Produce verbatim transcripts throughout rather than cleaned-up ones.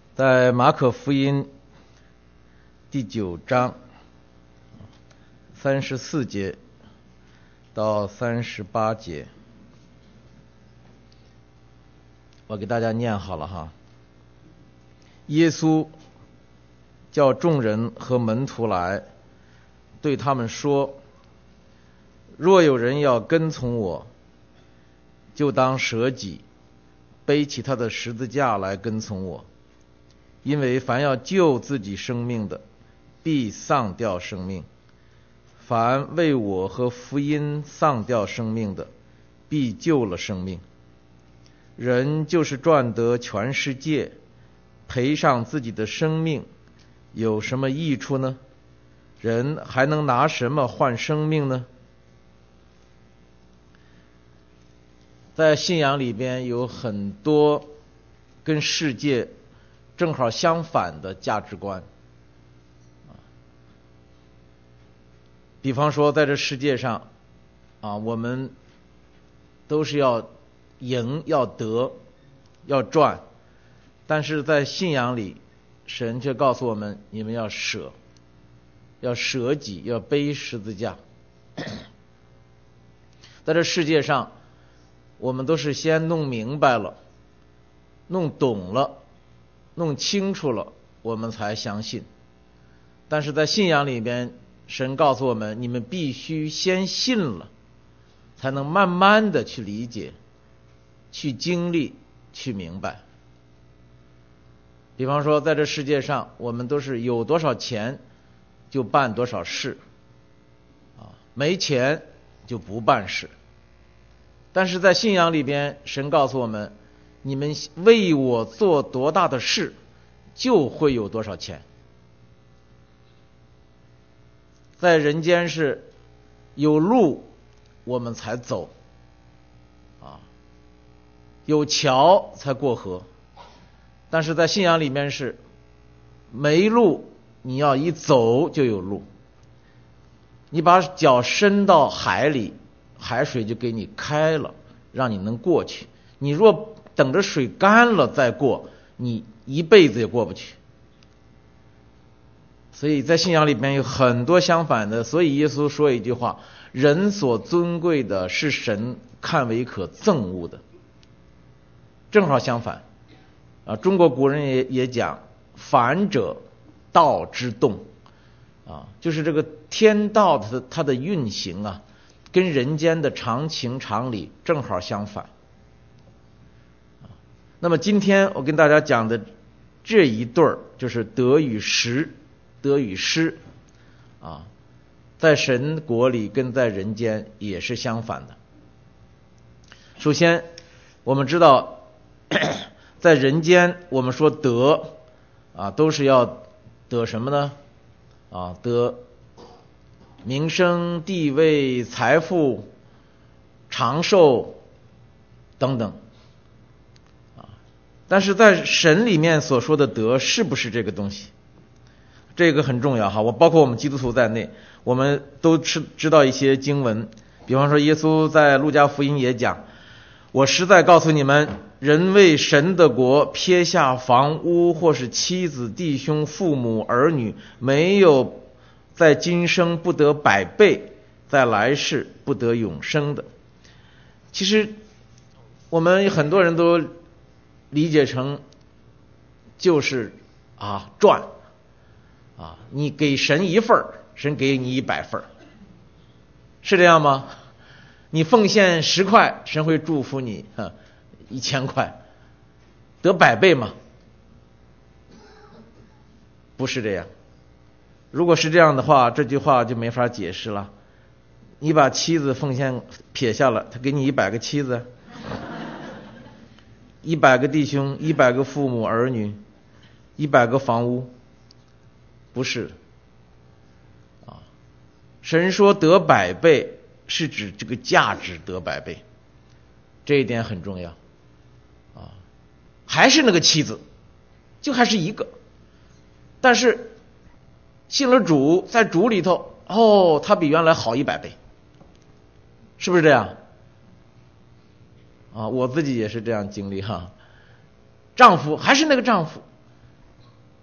在马可福音第九章三十四节到三十八节，我给大家念好了哈。耶稣叫众人和门徒来，对他们说：若有人要跟从我，就当舍己，背起他的十字架来跟从我。因为凡要救自己生命的，必丧掉生命；凡为我和福音丧掉生命的，必救了生命。人就是赚得全世界，赔上自己的生命，有什么益处呢？人还能拿什么换生命呢？在信仰里边有很多跟世界正好相反的价值观，比方说在这世界上啊，我们都是要赢、要得、要赚，但是在信仰里，神却告诉我们：你们要舍，要舍己，要背十字架。在这世界上，我们都是先弄明白了、弄懂了、弄清楚了，我们才相信。但是在信仰里边，神告诉我们，你们必须先信了，才能慢慢的去理解、去经历、去明白。比方说在这世界上，我们都是有多少钱就办多少事啊，没钱就不办事。但是在信仰里边，神告诉我们，你们为我做多大的事，就会有多少钱。在人间是有路我们才走啊，有桥才过河。但是在信仰里面是没路，你要一走就有路。你把脚伸到海里，海水就给你开了，让你能过去。你若等着水干了再过，你一辈子也过不去。所以在信仰里面有很多相反的，所以耶稣说一句话：人所尊贵的是神看为可憎恶的。正好相反啊！中国古人也也讲，反者道之动啊，就是这个天道它的它的运行啊，跟人间的常情常理正好相反。那么今天我跟大家讲的这一对儿，就是得与失，得与失啊，在神国里跟在人间也是相反的。首先我们知道，在人间我们说得啊，都是要得什么呢？啊，得名声、地位、财富、长寿等等。但是在神里面所说的得是不是这个东西？这个很重要哈。我包括我们基督徒在内，我们都知知道一些经文，比方说耶稣在路加福音也讲：我实在告诉你们，人为神的国撇下房屋或是妻子、弟兄、父母、儿女，没有在今生不得百倍，在来世不得永生的。其实我们很多人都理解成就是啊赚啊，你给神一份，神给你一百份，是这样吗？你奉献十块，神会祝福你哈一千块，得百倍吗？不是这样。如果是这样的话，这句话就没法解释了。你把妻子奉献撇下了，他给你一百个妻子。一百个弟兄，一百个父母儿女，一百个房屋，不是啊。神说得百倍，是指这个价值得百倍，这一点很重要啊。还是那个妻子，就还是一个，但是信了主，在主里头，哦，他比原来好一百倍，是不是这样？啊，我自己也是这样经历哈。丈夫还是那个丈夫，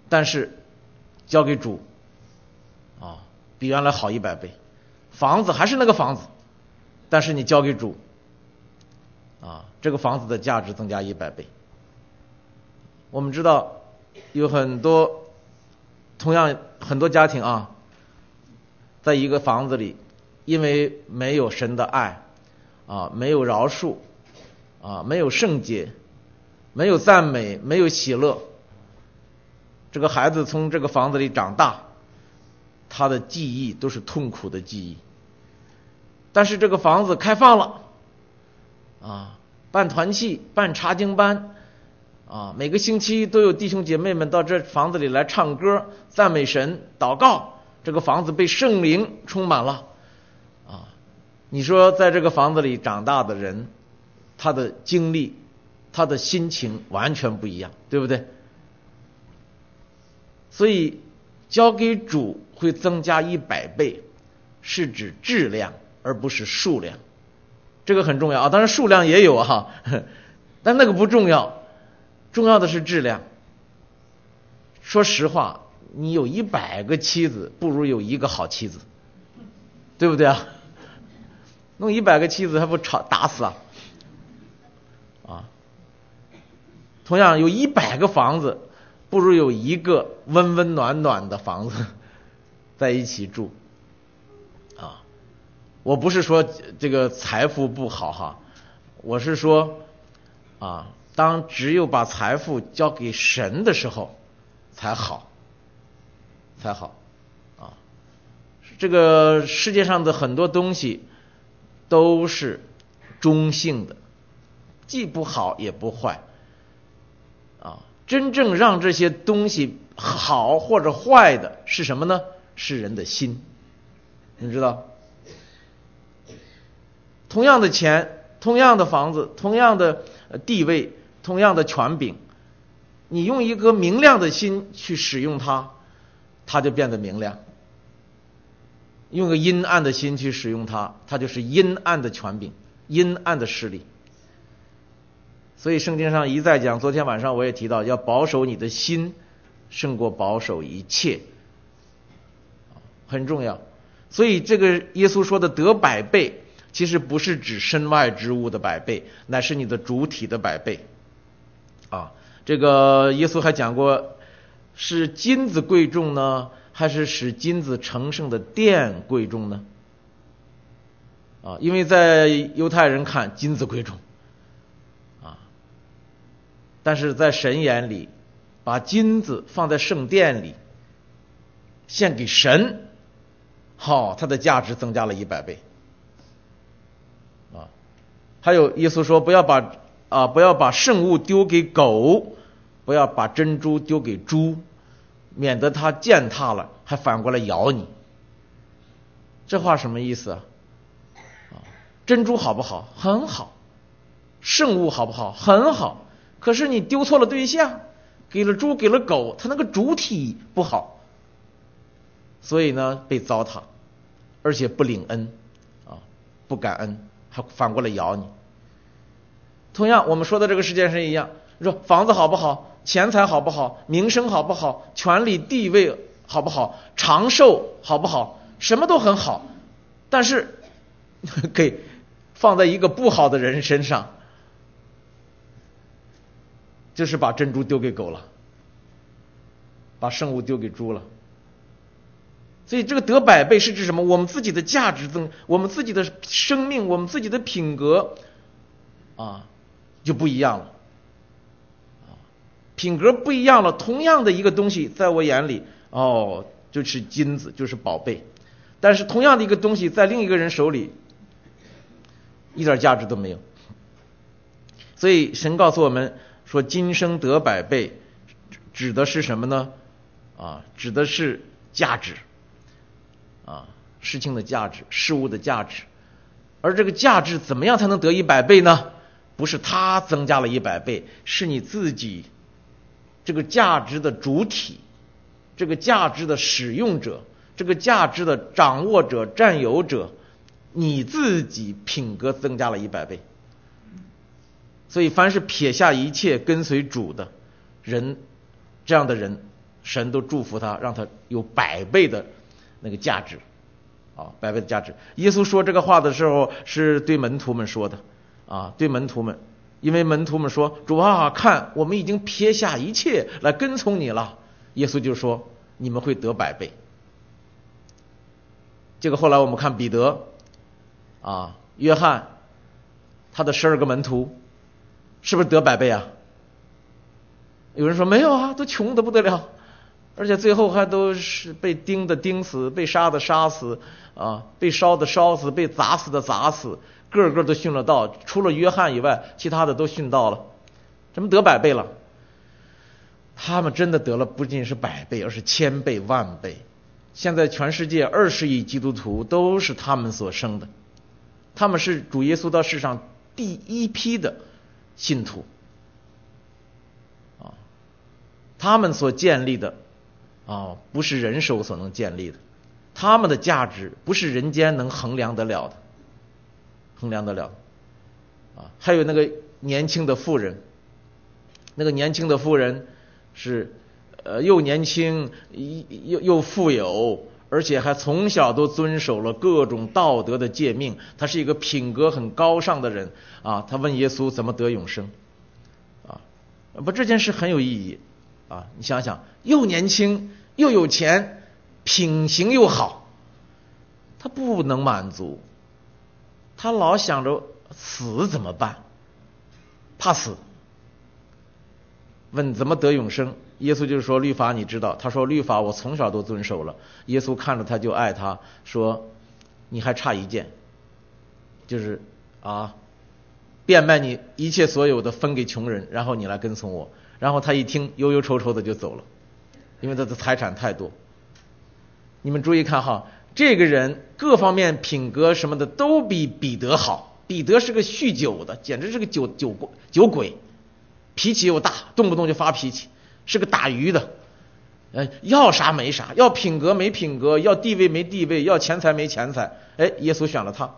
但是交给主啊，比原来好一百倍。房子还是那个房子，但是你交给主啊，这个房子的价值增加一百倍。我们知道有很多同样很多家庭啊，在一个房子里，因为没有神的爱啊，没有饶恕啊，没有圣洁，没有赞美，没有喜乐，这个孩子从这个房子里长大，他的记忆都是痛苦的记忆。但是这个房子开放了啊，办团契，办查经班啊，每个星期都有弟兄姐妹们到这房子里来唱歌、赞美神、祷告，这个房子被圣灵充满了啊。你说在这个房子里长大的人，他的经历、他的心情完全不一样，对不对？所以交给主会增加一百倍，是指质量而不是数量，这个很重要啊。当然数量也有啊，但那个不重要，重要的是质量。说实话，你有一百个妻子，不如有一个好妻子，对不对啊？弄一百个妻子还不吵打死啊？啊，同样有一百个房子，不如有一个温温暖暖的房子在一起住啊。我不是说这个财富不好哈，我是说啊，当只有把财富交给神的时候才好才好啊。这个世界上的很多东西都是中性的，既不好也不坏啊。真正让这些东西好或者坏的是什么呢？是人的心。你知道，同样的钱，同样的房子，同样的地位，同样的权柄，你用一颗明亮的心去使用它，它就变得明亮；用个阴暗的心去使用它，它就是阴暗的权柄，阴暗的势力。所以圣经上一再讲，昨天晚上我也提到，要保守你的心胜过保守一切，很重要。所以这个耶稣说的得百倍，其实不是指身外之物的百倍，乃是你的主体的百倍啊。这个耶稣还讲过，是金子贵重呢，还是使金子成圣的殿贵重呢？啊，因为在犹太人看金子贵重啊，但是在神眼里，把金子放在圣殿里献给神，好，它的价值增加了一百倍啊。还有耶稣说，不要把啊不要把圣物丢给狗，不要把珍珠丢给猪，免得它践踏了还反过来咬你。这话什么意思啊？珍珠好不好？很好。圣物好不好？很好。可是你丢错了对象，给了猪给了狗，它那个主体不好，所以呢被糟蹋，而且不领恩啊，不感恩，还反过来咬你。同样我们说的这个世界上一样，你说房子好不好，钱财好不好，名声好不好，权力地位好不好，长寿好不好，什么都很好，但是给放在一个不好的人身上，就是把珍珠丢给狗了，把圣物丢给猪了。所以这个得百倍是指什么？我们自己的价值增，我们自己的生命，我们自己的品格啊就不一样了啊，品格不一样了，同样的一个东西在我眼里哦就是金子，就是宝贝，但是同样的一个东西在另一个人手里一点价值都没有。所以神告诉我们说，今生得百倍指的是什么呢？啊，指的是价值啊，事情的价值，事物的价值。而这个价值怎么样才能得一百倍呢？不是它增加了一百倍，是你自己这个价值的主体，这个价值的使用者，这个价值的掌握者、占有者，你自己品格增加了一百倍。所以凡是撇下一切跟随主的人，这样的人神都祝福他，让他有百倍的那个价值啊，百倍的价值。耶稣说这个话的时候是对门徒们说的啊，对门徒们，因为门徒们说，主啊，看我们已经撇下一切来跟从你了。耶稣就说，你们会得百倍。这个后来我们看彼得啊，约翰，他的十二个门徒是不是得百倍啊？有人说没有啊，都穷得不得了，而且最后还都是被钉的钉死，被杀的杀死啊，被烧的烧死，被砸死的砸死，个个都殉了道，除了约翰以外，其他的都殉道了。怎么得百倍了？他们真的得了不仅是百倍，而是千倍万倍。现在全世界二十亿基督徒都是他们所生的，他们是主耶稣到世上第一批的信徒啊，他们所建立的啊，不是人手所能建立的，他们的价值不是人间能衡量得了的，衡量得了的啊。还有那个年轻的妇人，那个年轻的妇人是呃又年轻又又富有，而且还从小都遵守了各种道德的诫命，他是一个品格很高尚的人啊。他问耶稣怎么得永生啊？不，这件事很有意义啊！你想想，又年轻又有钱，品行又好，他不能满足，他老想着死怎么办，怕死。问怎么得永生，耶稣就说律法你知道，他说律法我从小都遵守了。耶稣看着他就爱他，说你还差一件，就是啊，变卖你一切所有的分给穷人，然后你来跟从我。然后他一听忧忧愁愁的就走了，因为他的财产太多。你们注意看哈，这个人各方面品格什么的都比彼得好。彼得是个酗酒的，简直是个酒酒酒鬼，脾气又大，动不动就发脾气，是个打鱼的，呃，要啥没啥，要品格没品格，要地位没地位，要钱财没钱财。哎，耶稣选了他，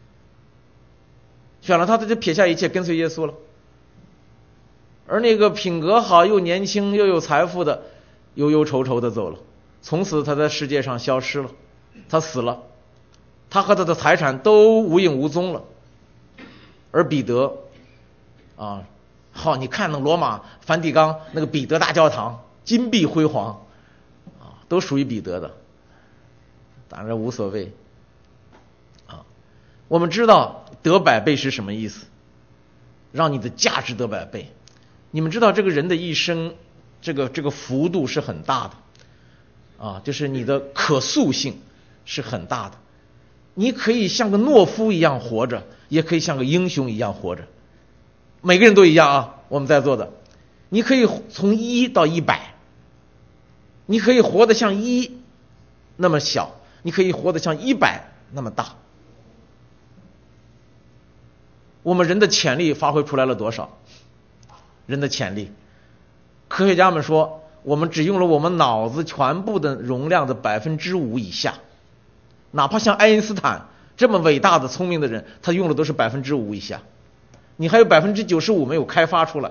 选了他，他就撇下一切跟随耶稣了。而那个品格好又年轻又有财富的，忧忧愁愁的走了，从此他在世界上消失了，他死了，他和他的财产都无影无踪了。而彼得啊，好，你看那罗马梵蒂冈那个彼得大教堂，金碧辉煌啊，都属于彼得的，当然无所谓啊。我们知道得百倍是什么意思，让你的价值得百倍。你们知道这个人的一生，这个这个幅度是很大的啊，就是你的可塑性是很大的。你可以像个懦夫一样活着，也可以像个英雄一样活着。每个人都一样啊，我们在座的，你可以从一到一百，你可以活得像一那么小，你可以活得像一百那么大。我们人的潜力发挥出来了多少？人的潜力，科学家们说，我们只用了我们脑子全部的容量的百分之五以下。哪怕像爱因斯坦这么伟大的聪明的人，他用的都是百分之五以下，你还有百分之九十五没有开发出来。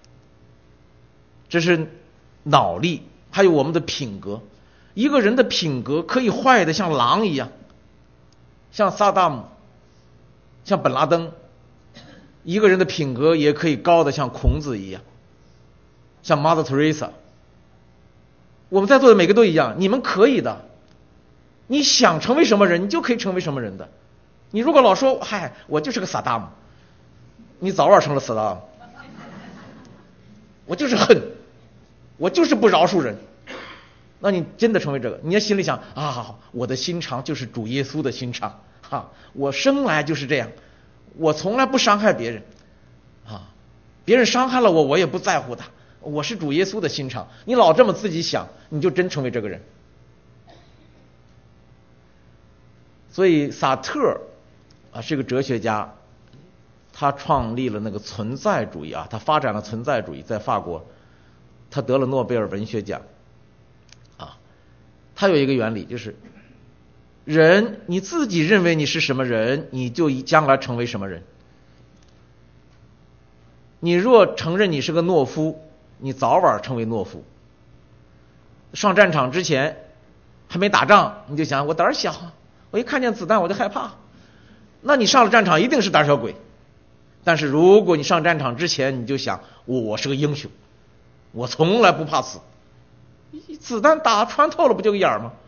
这是脑力，还有我们的品格。一个人的品格可以坏的像狼一样，像萨达姆，像本拉登。一个人的品格也可以高的像孔子一样，像 Mother Teresa。 我们在座的每个都一样，你们可以的，你想成为什么人你就可以成为什么人的。你如果老说嗨我就是个萨达姆，你早晚成了萨达姆。我就是恨，我就是不饶恕人，那你真的成为这个。你在心里想啊，我的心肠就是主耶稣的心肠哈，我生来就是这样，我从来不伤害别人啊，别人伤害了我我也不在乎他，我是主耶稣的心肠。你老这么自己想，你就真成为这个人。所以萨特啊是个哲学家，他创立了那个存在主义啊，他发展了存在主义，在法国他得了诺贝尔文学奖啊。他有一个原理，就是人你自己认为你是什么人，你就将来成为什么人。你若承认你是个懦夫，你早晚成为懦夫。 上战场之前还没打仗，你就想我胆儿小，我一看见子弹我就害怕，那你上了战场一定是胆小鬼。但是如果你上战场之前你就想我我是个英雄，我从来不怕死，子弹打穿透了不就个眼儿吗？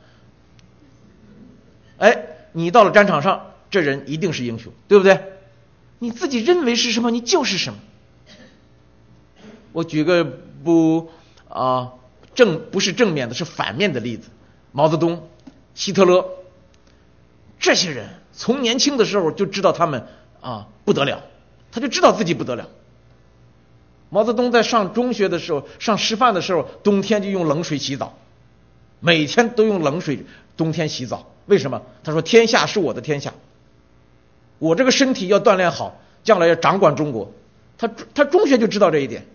哎，你到了战场上，这人一定是英雄，对不对？你自己认为是什么，你就是什么。我举个不啊正不是正面的，是反面的例子，毛泽东、希特勒，这些人从年轻的时候就知道他们啊不得了，他就知道自己不得了。毛泽东在上中学的时候，上师范的时候，冬天就用冷水洗澡，每天都用冷水冬天洗澡。为什么？他说天下是我的天下，我这个身体要锻炼好，将来要掌管中国。他他中学就知道这一点。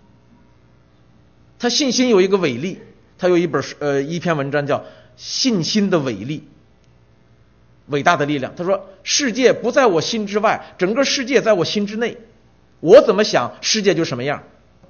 他信心有一个伟力，他有一本呃一篇文章叫《信心的伟力》，伟大的力量。他说世界不在我心之外，整个世界在我心之内，我怎么想世界就什么样。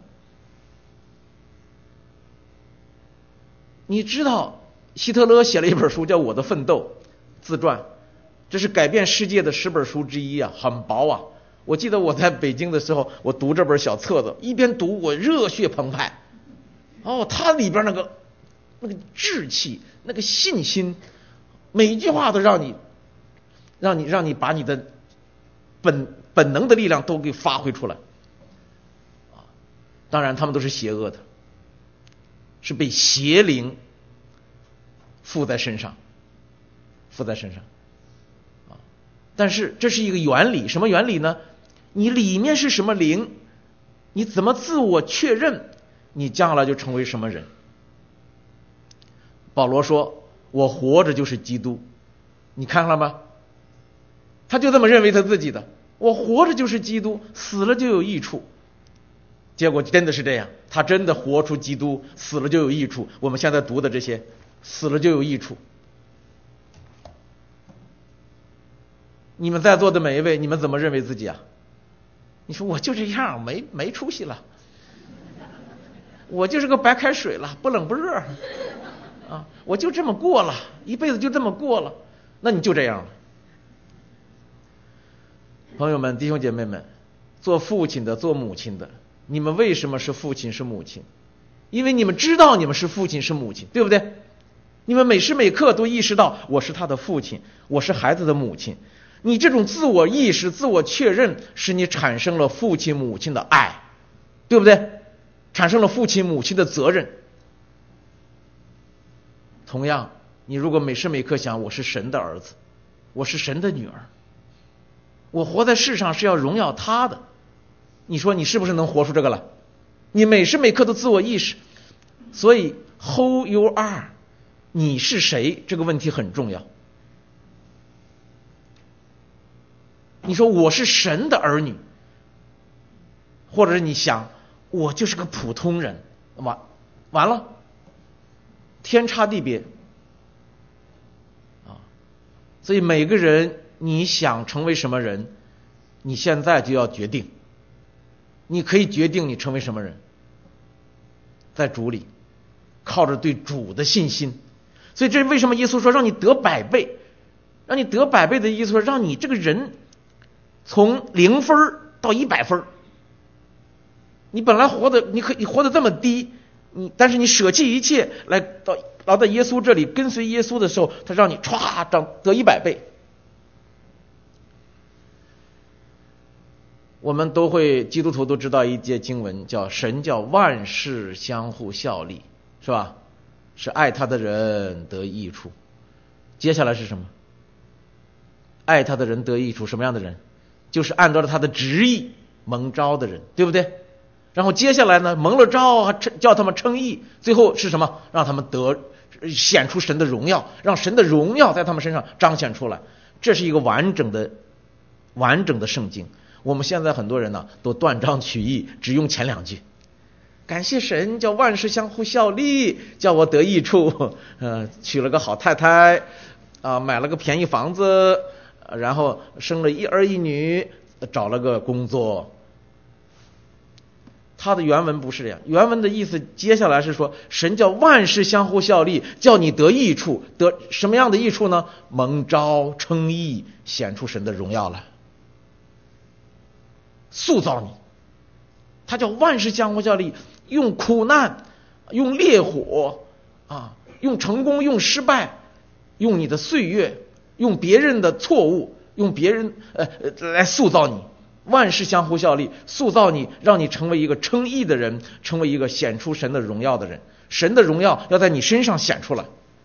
你知道希特勒写了一本书叫《我的奋斗》自传，这是改变世界的十本书之一啊，很薄啊。我记得我在北京的时候，我读这本小册子，一边读我热血澎湃。哦，它里边那个那个志气，那个信心，每一句话都让你让你让你把你的本本能的力量都给发挥出来啊。当然他们都是邪恶的，是被邪灵附在身上附在身上啊。但是这是一个原理，什么原理呢？你里面是什么灵，你怎么自我确认，你将来就成为什么人。保罗说我活着就是基督，你看了吗？他就这么认为他自己的，我活着就是基督，死了就有益处。结果真的是这样，他真的活出基督，死了就有益处。我们现在读的这些死了就有益处。你们在座的每一位，你们怎么认为自己啊？你说我就这样，没没出息了，我就是个白开水了，不冷不热啊，我就这么过了，一辈子就这么过了，那你就这样了。朋友们，弟兄姐妹们，做父亲的，做母亲的，你们为什么是父亲是母亲？因为你们知道你们是父亲是母亲，对不对？你们每时每刻都意识到我是他的父亲，我是孩子的母亲。你这种自我意识、自我确认，使你产生了父亲母亲的爱，对不对？产生了父亲母亲的责任。同样，你如果每时每刻想我是神的儿子，我是神的女儿，我活在世上是要荣耀他的，你说你是不是能活出这个来？你每时每刻的自我意识。所以 who you are， 你是谁这个问题很重要。你说我是神的儿女，或者是你想我就是个普通人，完完了，天差地别啊！所以每个人你想成为什么人，你现在就要决定。你可以决定你成为什么人，在主里，靠着对主的信心。所以这是为什么耶稣说让你得百倍，让你得百倍的意思说让你这个人从零分到一百分。你本来活的，你可以活得这么低，你但是你舍弃一切来到来到耶稣这里跟随耶稣的时候，他让你歘长得一百倍。我们都会，基督徒都知道一节经文，叫神叫万事相互效力，是吧？是爱他的人得益处。接下来是什么？爱他的人得益处，什么样的人？就是按照了他的旨意蒙召的人，对不对？然后接下来呢，蒙了召还叫他们称义，最后是什么？让他们得显出神的荣耀，让神的荣耀在他们身上彰显出来。这是一个完整的完整的圣经。我们现在很多人呢都断章取义，只用前两句。感谢神叫万事相互效力，叫我得益处，呃，娶了个好太太啊、呃，买了个便宜房子，然后生了一儿一女，找了个工作。 它的原文不是这样，原文的意思接下来是说，神叫万事相互效力，叫你得益处，得什么样的益处呢？蒙召称义，显出神的荣耀来，塑造你。他叫万事相互效力，用苦难，用烈火啊，用成功，用失败，用你的岁月，用别人的错误，用别人呃来塑造你。万事相互效力，塑造你，让你成为一个称义的人，成为一个显出神的荣耀的人。神的荣耀要在你身上显出来，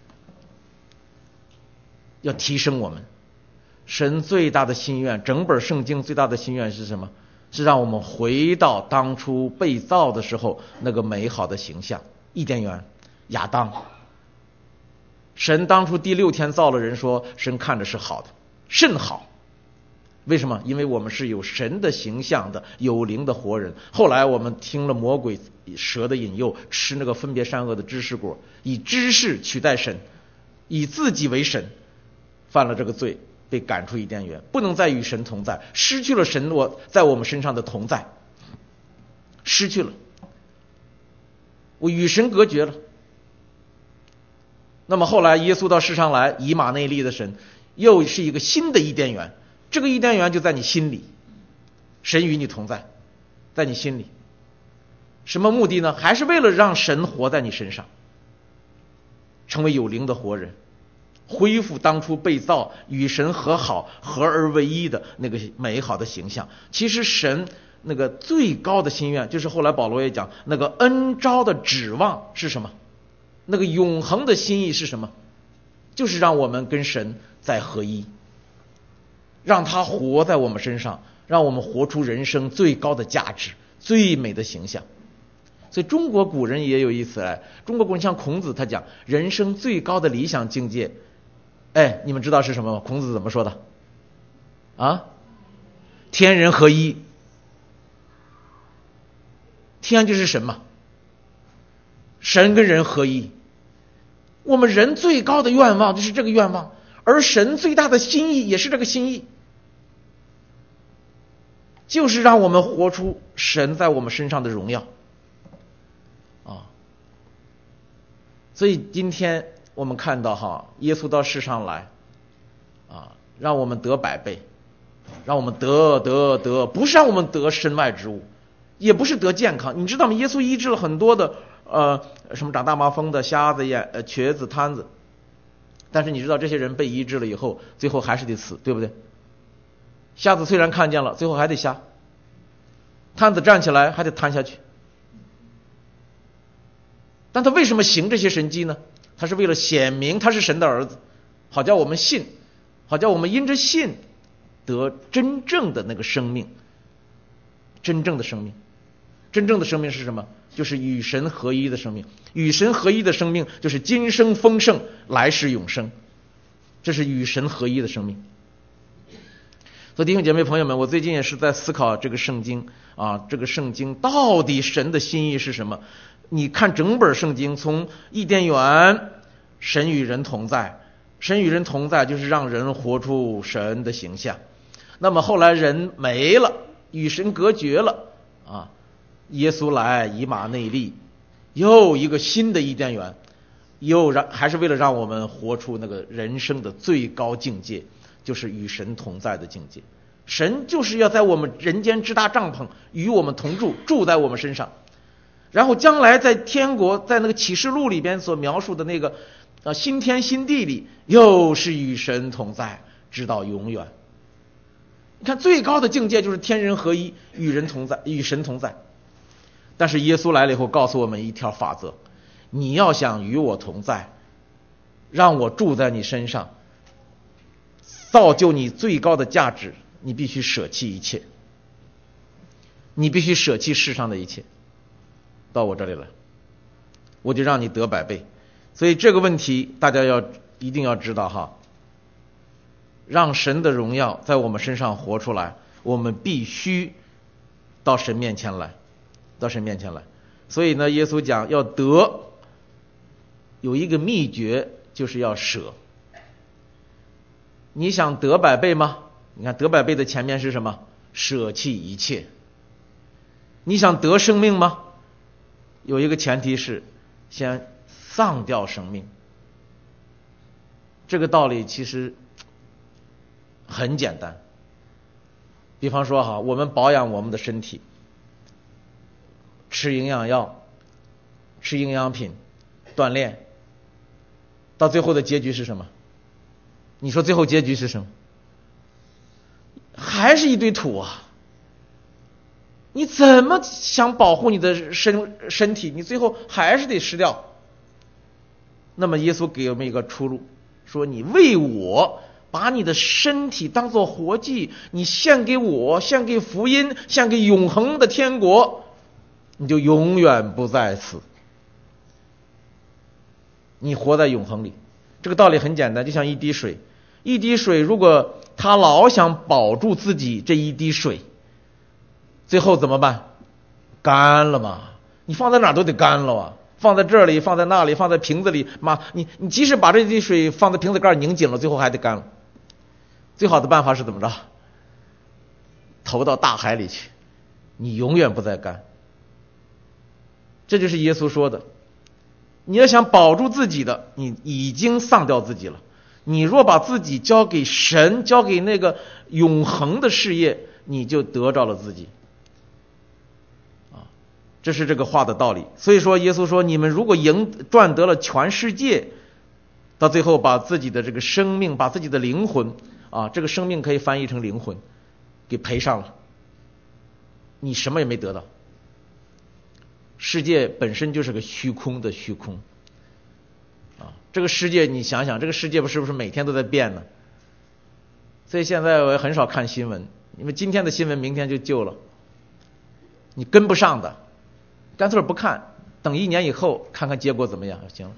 要提升我们。神最大的心愿，整本圣经最大的心愿是什么？是让我们回到当初被造的时候那个美好的形象。伊甸园，亚当，神当初第六天造了人，说神看着是好的，甚好。为什么？因为我们是有神的形象的有灵的活人。后来我们听了魔鬼蛇的引诱，吃那个分别善恶的知识果，以知识取代神，以自己为神，犯了这个罪，被赶出伊甸园，不能再与神同在，失去了神我在我们身上的同在，失去了，我与神隔绝了。那么后来耶稣到世上来，以马内利的神，又是一个新的伊甸园。这个伊甸园就在你心里，神与你同在，在你心里。什么目的呢？还是为了让神活在你身上，成为有灵的活人，恢复当初被造与神和好合而为一的那个美好的形象。其实神那个最高的心愿，就是后来保罗也讲，那个恩召的指望是什么？那个永恒的心意是什么？就是让我们跟神再合一，让他活在我们身上，让我们活出人生最高的价值，最美的形象。所以中国古人也有意思，来，中国古人像孔子，他讲人生最高的理想境界，哎，你们知道是什么吗？孔子怎么说的？啊，天人合一。天就是神嘛，神跟人合一。我们人最高的愿望就是这个愿望，而神最大的心意也是这个心意，就是让我们活出神在我们身上的荣耀啊！所以今天我们看到哈，耶稣到世上来啊，让我们得百倍，让我们得得得，不是让我们得身外之物，也不是得健康。你知道吗？耶稣医治了很多的呃什么长大麻风的、瞎子、眼呃瘸子、瘫子，但是你知道这些人被医治了以后，最后还是得死，对不对？瞎子虽然看见了，最后还得瞎；瘫子站起来还得瘫下去。但他为什么行这些神迹呢？他是为了显明他是神的儿子，好叫我们信，好叫我们因着信得真正的那个生命。真正的生命，真正的生命是什么？就是与神合一的生命。与神合一的生命就是今生丰盛，来世永生，这是与神合一的生命。所以弟兄姐妹朋友们，我最近也是在思考这个圣经啊，这个圣经到底神的心意是什么？你看整本圣经，从伊甸园，神与人同在，神与人同在就是让人活出神的形象。那么后来人没了，与神隔绝了啊，耶稣来，以马内利，又一个新的伊甸园，又让还是为了让我们活出那个人生的最高境界，就是与神同在的境界。神就是要在我们人间支搭帐篷，与我们同住，住在我们身上。然后将来在天国，在那个启示录里边所描述的那个啊新天新地里，又是与神同在，直到永远。你看最高的境界就是天人合一，与人同在，与神同在。但是耶稣来了以后，告诉我们一条法则：你要想与我同在，让我住在你身上，造就你最高的价值，你必须舍弃一切，你必须舍弃世上的一切，到我这里来，我就让你得百倍。所以这个问题大家要一定要知道哈，让神的荣耀在我们身上活出来，我们必须到神面前来，到神面前来。所以呢，耶稣讲要得，有一个秘诀，就是要舍。你想得百倍吗？你看得百倍的前面是什么？舍弃一切。 你想得生命吗？有一个前提是先丧掉生命。这个道理其实很简单。比方说哈，我们保养我们的身体，吃营养药，吃营养品，锻炼，到最后的结局是什么？你说最后结局是什么？还是一堆土啊！你怎么想保护你的身身体，你最后还是得失掉。那么耶稣给我们一个出路，说你为我把你的身体当作活祭，你献给我，献给福音，献给永恒的天国，你就永远不在此，你活在永恒里。这个道理很简单，就像一滴水，一滴水如果他老想保住自己这一滴水，最后怎么办？干了嘛，你放在哪儿都得干了啊，放在这里，放在那里，放在瓶子里，妈，你你即使把这滴水放在瓶子盖拧紧了，最后还得干了。最好的办法是怎么着？投到大海里去，你永远不再干。这就是耶稣说的，你要想保住自己的，你已经丧掉自己了。你若把自己交给神，交给那个永恒的事业，你就得着了自己。啊，这是这个话的道理。所以说耶稣说，你们如果赢赚得了全世界，到最后把自己的这个生命，把自己的灵魂啊，这个生命可以翻译成灵魂，给赔上了，你什么也没得到。世界本身就是个虚空的虚空啊！这个世界你想想，这个世界不是不是每天都在变呢？所以现在我也很少看新闻，因为今天的新闻明天就旧了，你跟不上的，干脆不看，等一年以后看看结果怎么样行了。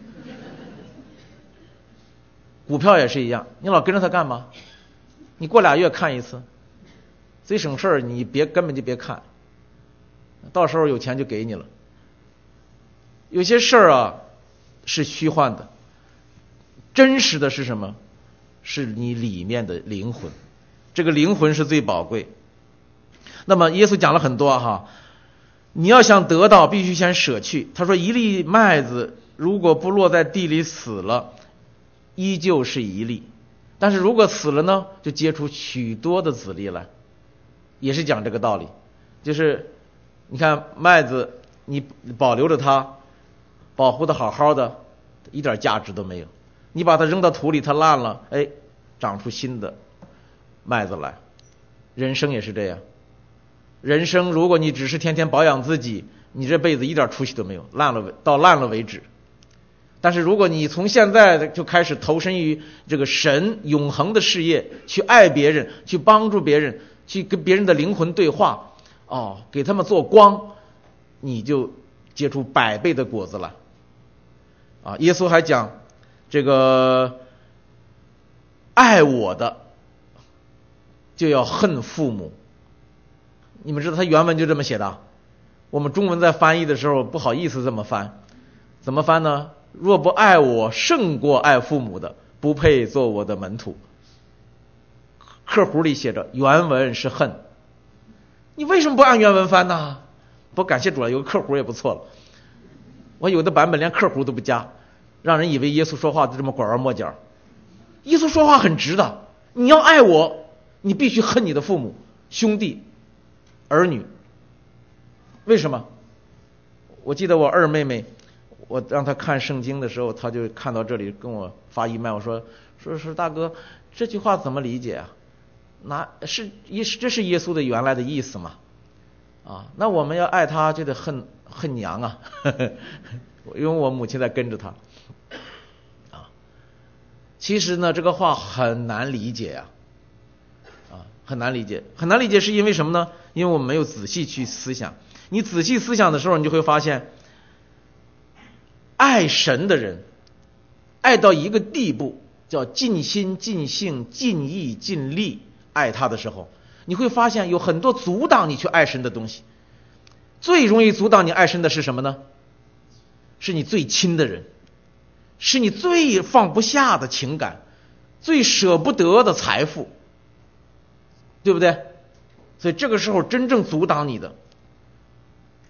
股票也是一样，你老跟着它干嘛？你过俩月看一次，最省事儿，你别根本就别看，到时候有钱就给你了。有些事儿啊是虚幻的，真实的是什么？是你里面的灵魂，这个灵魂是最宝贵。那么耶稣讲了很多哈，你要想得到，必须先舍去。他说，一粒麦子如果不落在地里死了，依旧是一粒；但是如果死了呢，就结出许多的子粒来。也是讲这个道理，就是你看麦子，你保留着它，保护的好好的，一点价值都没有。你把它扔到土里，它烂了，哎，长出新的麦子来。人生也是这样，人生如果你只是天天保养自己，你这辈子一点出息都没有，烂了到烂了为止。但是如果你从现在就开始投身于这个神永恒的事业，去爱别人，去帮助别人，去跟别人的灵魂对话，哦，给他们做光，你就结出百倍的果子来。啊，耶稣还讲这个爱我的就要恨父母。你们知道他原文就这么写的，我们中文在翻译的时候不好意思这么翻，怎么翻呢？若不爱我胜过爱父母的，不配做我的门徒。客户里写着原文是恨，你为什么不按原文翻呢？不，感谢主了，有个客户也不错了。我有的版本连客户都不加，让人以为耶稣说话就这么拐弯抹角。耶稣说话很直的，你要爱我，你必须恨你的父母、兄弟、儿女。为什么？我记得我二妹妹，我让她看圣经的时候，她就看到这里跟我发一麦，我说说说大哥，这句话怎么理解啊？那是这是耶稣的原来的意思嘛？啊，那我们要爱他就得恨恨娘啊，呵呵，因为我母亲在跟着他。啊，其实呢，这个话很难理解呀，啊，很难理解，很难理解是因为什么呢？因为我们没有仔细去思想。你仔细思想的时候，你就会发现，爱神的人，爱到一个地步，叫尽心、尽性、尽意、尽力爱他的时候，你会发现有很多阻挡你去爱神的东西。最容易阻挡你爱神的是什么呢？是你最亲的人，是你最放不下的情感，最舍不得的财富，对不对？所以这个时候真正阻挡你的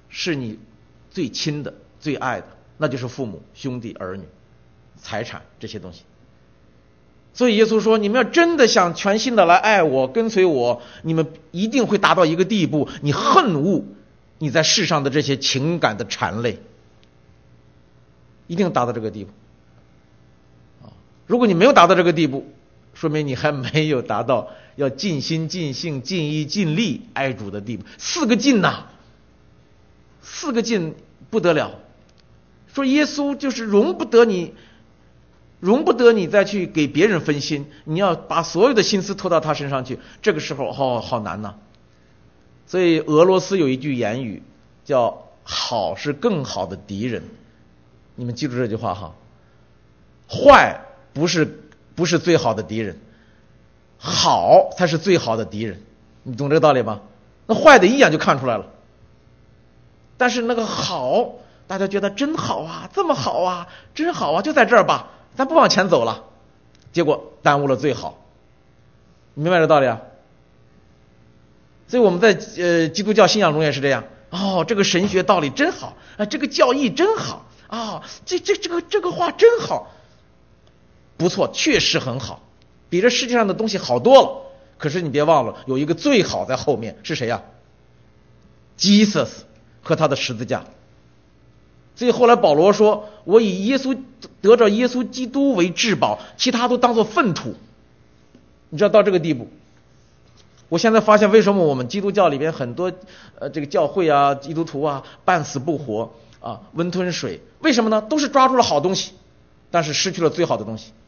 是你最亲的、最爱的，那就是父母、兄弟、儿女、财产这些东西。所以耶稣说，你们要真的想全心的来爱我、跟随我，你们一定会达到一个地步，你恨恶你在世上的这些情感的缠累，一定达到这个地步。如果你没有达到这个地步，说明你还没有达到要尽心尽性尽意尽力爱主的地步。四个尽呐、啊，四个尽不得了。说耶稣就是容不得你容不得你再去给别人分心，你要把所有的心思投到他身上去，这个时候好好难呐、啊。所以俄罗斯有一句言语叫好是更好的敌人，你们记住这句话哈。坏不是不是最好的敌人，好才是最好的敌人，你懂这个道理吗？那坏的一眼就看出来了，但是那个好大家觉得真好啊，这么好啊，真好啊，就在这儿吧，咱不往前走了，结果耽误了最好，你明白这道理啊？所以我们在呃基督教信仰中也是这样，哦，这个神学道理真好啊，这个教义真好啊、哦，这这这个这个话真好，不错，确实很好，比这世界上的东西好多了。可是你别忘了，有一个最好在后面，是谁呀、啊、？Jesus 和他的十字架。所以后来保罗说，我以耶稣得着耶稣基督为至宝，其他都当作粪土。你知道到这个地步。我现在发现为什么我们基督教里边很多呃这个教会啊、基督徒啊半死不活啊、温吞水，为什么呢？都是抓住了好东西，但是失去了最好的东西。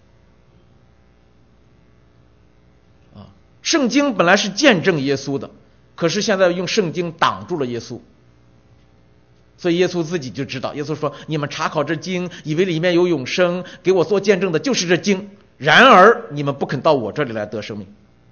啊，圣经本来是见证耶稣的，可是现在用圣经挡住了耶稣。所以耶稣自己就知道，耶稣说，你们查考这经，以为里面有永生，给我做见证的就是这经，然而你们不肯到我这里来得生命。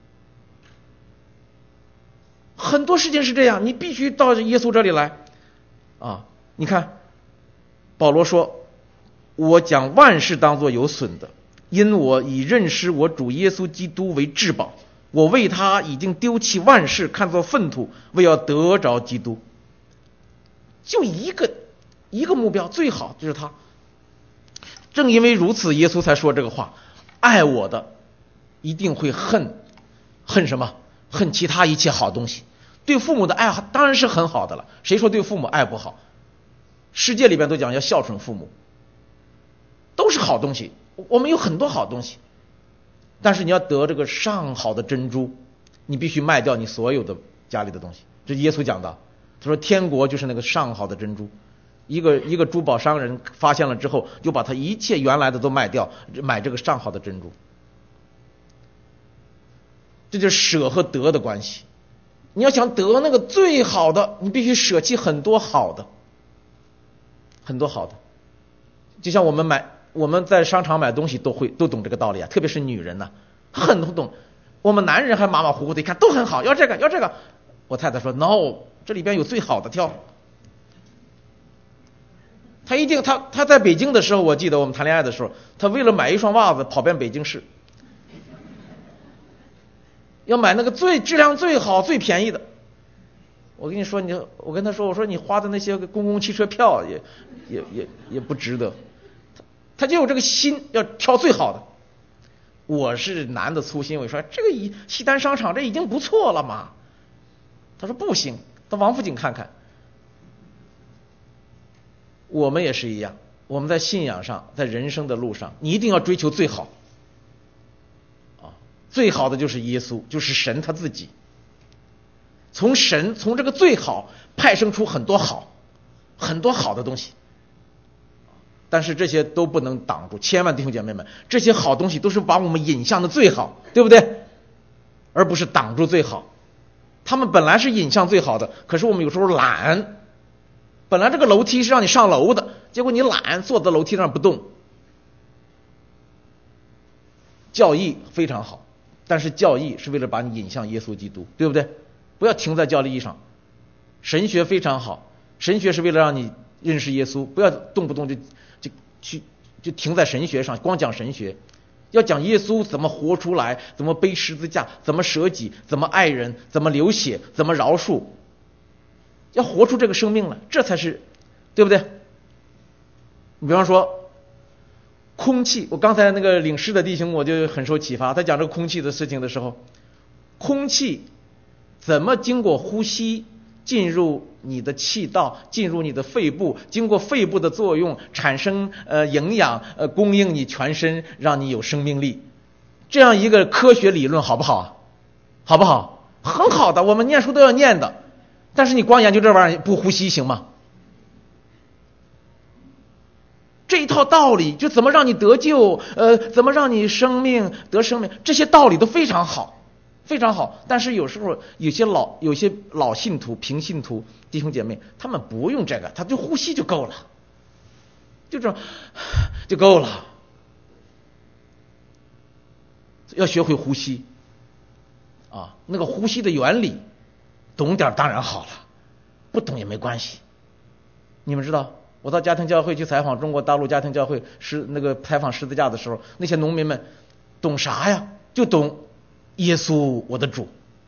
很多事情是这样，你必须到耶稣这里来啊！你看保罗说，我将万事当作有损的，因我以认识我主耶稣基督为至宝，我为他已经丢弃万事，看作粪土，为要得着基督。就一个一个目标，最好就是他。正因为如此，耶稣才说这个话，爱我的一定会恨恨什么？恨其他一切好东西。对父母的爱当然是很好的了，谁说对父母爱不好？世界里边都讲要孝顺父母，都是好东西，我们有很多好东西，但是你要得这个上好的珍珠，你必须卖掉你所有的家里的东西。这是耶稣讲的，他说天国就是那个上好的珍珠，一个一个珠宝商人发现了之后，就把他一切原来的都卖掉，买这个上好的珍珠。这就是舍和得的关系。你要想得那个最好的，你必须舍弃很多好的，很多好的。就像我们买我们在商场买东西都会都懂这个道理啊，特别是女人呢、啊，很都懂。我们男人还马马虎虎的，一看都很好，要这个要这个。我太太说 no， 这里边有最好的挑。他一定他他在北京的时候，我记得我们谈恋爱的时候，他为了买一双袜子跑遍北京市。要买那个最质量最好最便宜的。我跟你说，你我跟他说，我说你花的那些公共汽车票也也也也不值得。他他就有这个心要挑最好的。我是男的粗心，我说这个以西单商场这已经不错了嘛。他说不行，到王府井看看。我们也是一样，我们在信仰上，在人生的路上，你一定要追求最好。最好的就是耶稣，就是神他自己。从神从这个最好派生出很多好，很多好的东西。但是这些都不能挡住，千万弟兄姐妹们，这些好东西都是把我们引向的最好，对不对？而不是挡住最好。他们本来是引向最好的，可是我们有时候懒，本来这个楼梯是让你上楼的，结果你懒，坐在楼梯上不动。教义非常好，但是教义是为了把你引向耶稣基督，对不对？不要停在教义上。神学非常好，神学是为了让你认识耶稣，不要动不动就就去就停在神学上，光讲神学。要讲耶稣怎么活出来，怎么背十字架，怎么舍己，怎么爱人，怎么流血，怎么饶恕。 要活出这个生命了，这才是，对不对？你比方说空气，我刚才那个领诗的弟兄我就很受启发，他讲这个空气的事情的时候，空气怎么经过呼吸进入你的气道，进入你的肺部，经过肺部的作用产生呃营养，呃供应你全身，让你有生命力，这样一个科学理论好不好啊？好不好？很好的，我们念书都要念的。但是你光研究这玩意儿不呼吸行吗？这一套道理就怎么让你得救，呃，怎么让你生命得生命，这些道理都非常好，非常好。但是有时候有些老有些老信徒、平信徒弟兄姐妹，他们不用这个，他就呼吸就够了，就这样就够了。要学会呼吸啊，那个呼吸的原理懂点当然好了，不懂也没关系。你们知道我到家庭教会去采访中国大陆家庭教会是那个采访十字架的时候，那些农民们懂啥呀？就懂耶稣我的主，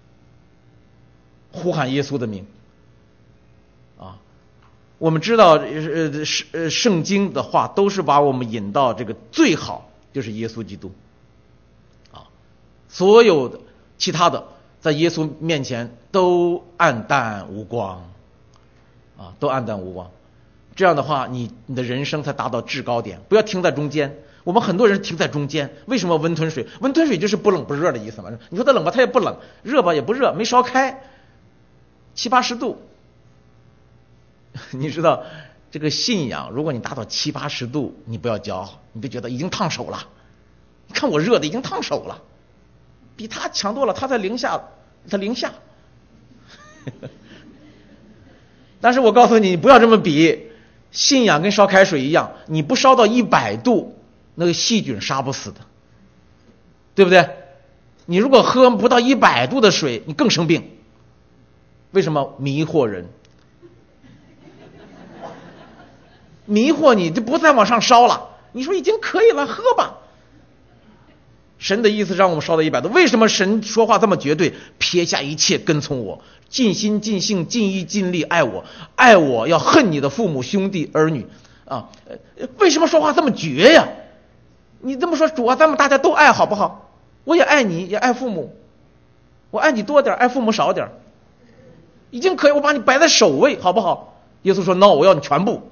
呼喊耶稣的名啊。我们知道呃呃圣经的话都是把我们引到这个最好就是耶稣基督啊，所有的其他的在耶稣面前都暗淡无光啊，都暗淡无光。这样的话你你的人生才达到制高点，不要停在中间。我们很多人停在中间，为什么温吞水？温吞水就是不冷不热的意思嘛。你说它冷吧，它也不冷；热吧也不热，没烧开，七八十度。你知道这个信仰，如果你达到七八十度，你不要骄傲，你就觉得已经烫手了。你看我热的已经烫手了，比他强多了，他在零下，他零下。但是我告诉你，你不要这么比。信仰跟烧开水一样，你不烧到一百度，那个细菌杀不死的，对不对？你如果喝不到一百度的水，你更生病。为什么？迷惑人，迷惑你就不再往上烧了。你说已经可以了，喝吧。神的意思让我们烧到一百度，为什么神说话这么绝对？撇下一切跟从我，尽心尽性尽意尽力爱我，爱我要恨你的父母兄弟儿女啊！为什么说话这么绝呀？你这么说，主啊，咱们大家都爱好不好？我也爱你，也爱父母，我爱你多点，爱父母少点，已经可以，我把你摆在首位好不好？耶稣说 no， 我要你全部。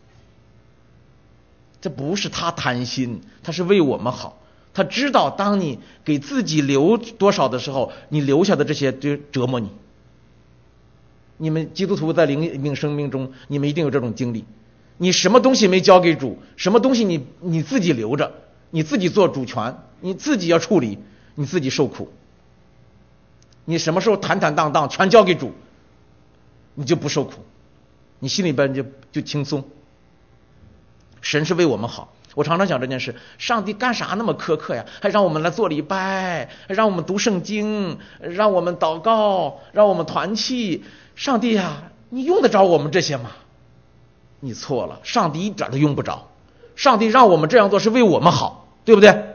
这不是他贪心，他是为我们好。他知道当你给自己留多少的时候，你留下的这些就折磨你。你们基督徒在灵命生命中，你们一定有这种经历。你什么东西没交给主，什么东西你你自己留着，你自己做主权，你自己要处理，你自己受苦。你什么时候坦坦荡荡全交给主，你就不受苦，你心里边就就轻松。神是为我们好。我常常讲这件事，上帝干啥那么苛刻呀？还让我们来做礼拜，让我们读圣经，让我们祷告，让我们团契。上帝呀，你用得着我们这些吗？你错了，上帝一点都用不着。上帝让我们这样做是为我们好，对不对？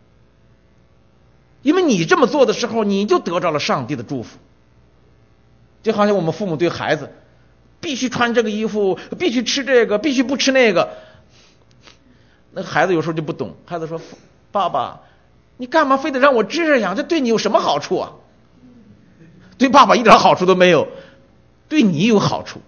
因为你这么做的时候，你就得着了上帝的祝福。就好像我们父母对孩子，必须穿这个衣服，必须吃这个，必须不吃那个。那孩子有时候就不懂，孩子说：“爸爸，你干嘛非得让我这样？这对你有什么好处啊？”对爸爸一点好处都没有，对你有好处。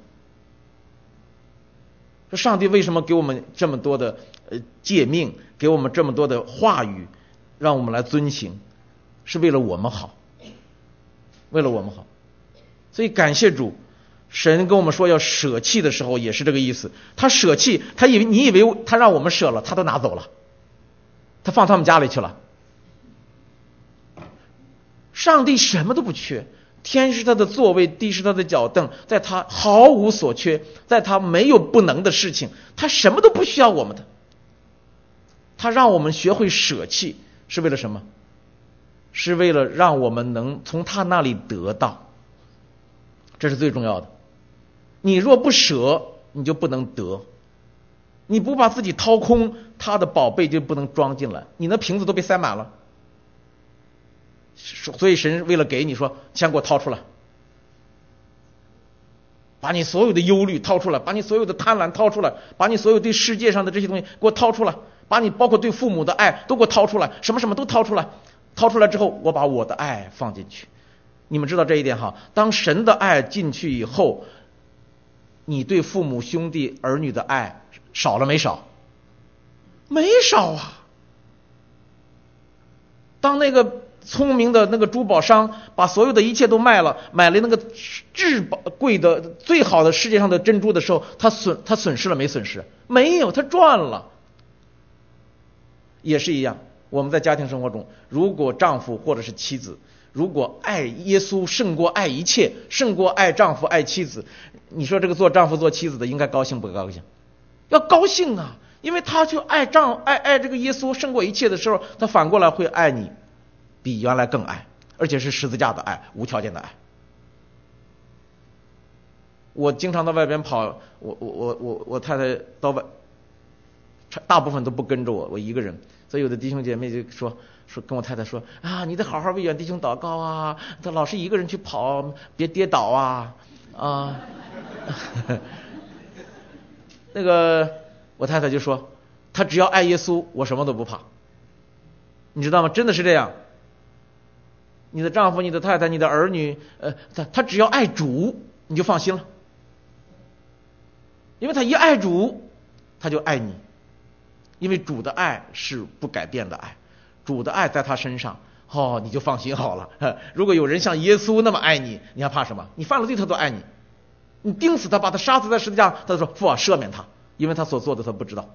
说上帝为什么给我们这么多的呃诫命，给我们这么多的话语，让我们来遵行，是为了我们好，为了我们好。所以感谢主。神跟我们说要舍弃的时候也是这个意思，他舍弃，他以为你以为他让我们舍了，他都拿走了，他放他们家里去了。上帝什么都不缺，天是他的座位，地是他的脚凳，在他毫无所缺，在他没有不能的事情，他什么都不需要我们的。他让我们学会舍弃，是为了什么？是为了让我们能从他那里得到，这是最重要的。你若不舍，你就不能得。你不把自己掏空，他的宝贝就不能装进来，你那瓶子都被塞满了。所以神为了给你说，先给我掏出来， 把你所有的忧虑掏出来，把你所有的贪婪掏出来，把你所有对世界上的这些东西给我掏出来，把你包括对父母的爱都给我掏出来，什么什么都掏出来。掏出来之后，我把我的爱放进去。你们知道这一点哈？当神的爱进去以后，你对父母兄弟儿女的爱少了没少？没少啊。当那个聪明的那个珠宝商把所有的一切都卖了，买了那个至宝贵的最好的世界上的珍珠的时候，他损他损失了没损失？没有，他赚了。也是一样，我们在家庭生活中，如果丈夫或者是妻子如果爱耶稣胜过爱一切，胜过爱丈夫爱妻子，你说这个做丈夫做妻子的应该高兴不高兴？要高兴啊，因为他去爱丈爱爱这个耶稣胜过一切的时候，他反过来会爱你比原来更爱，而且是十字架的爱，无条件的爱。我经常到外边跑，我我我我我太太到外大部分都不跟着我，我一个人，所以有的弟兄姐妹就说说跟我太太说啊，你得好好为远弟兄祷告啊，他老是一个人去跑，别跌倒啊啊。那个我太太就说，他只要爱耶稣，我什么都不怕。你知道吗？真的是这样。你的丈夫、你的太太、你的儿女，呃，他他只要爱主，你就放心了，因为他一爱主，他就爱你，因为主的爱是不改变的爱，主的爱在他身上，哦，你就放心好了。如果有人像耶稣那么爱你，你还怕什么？你犯了罪他都爱你，你钉死他，把他杀死在十字架，他就说父啊赦免他，因为他所做的他不知道。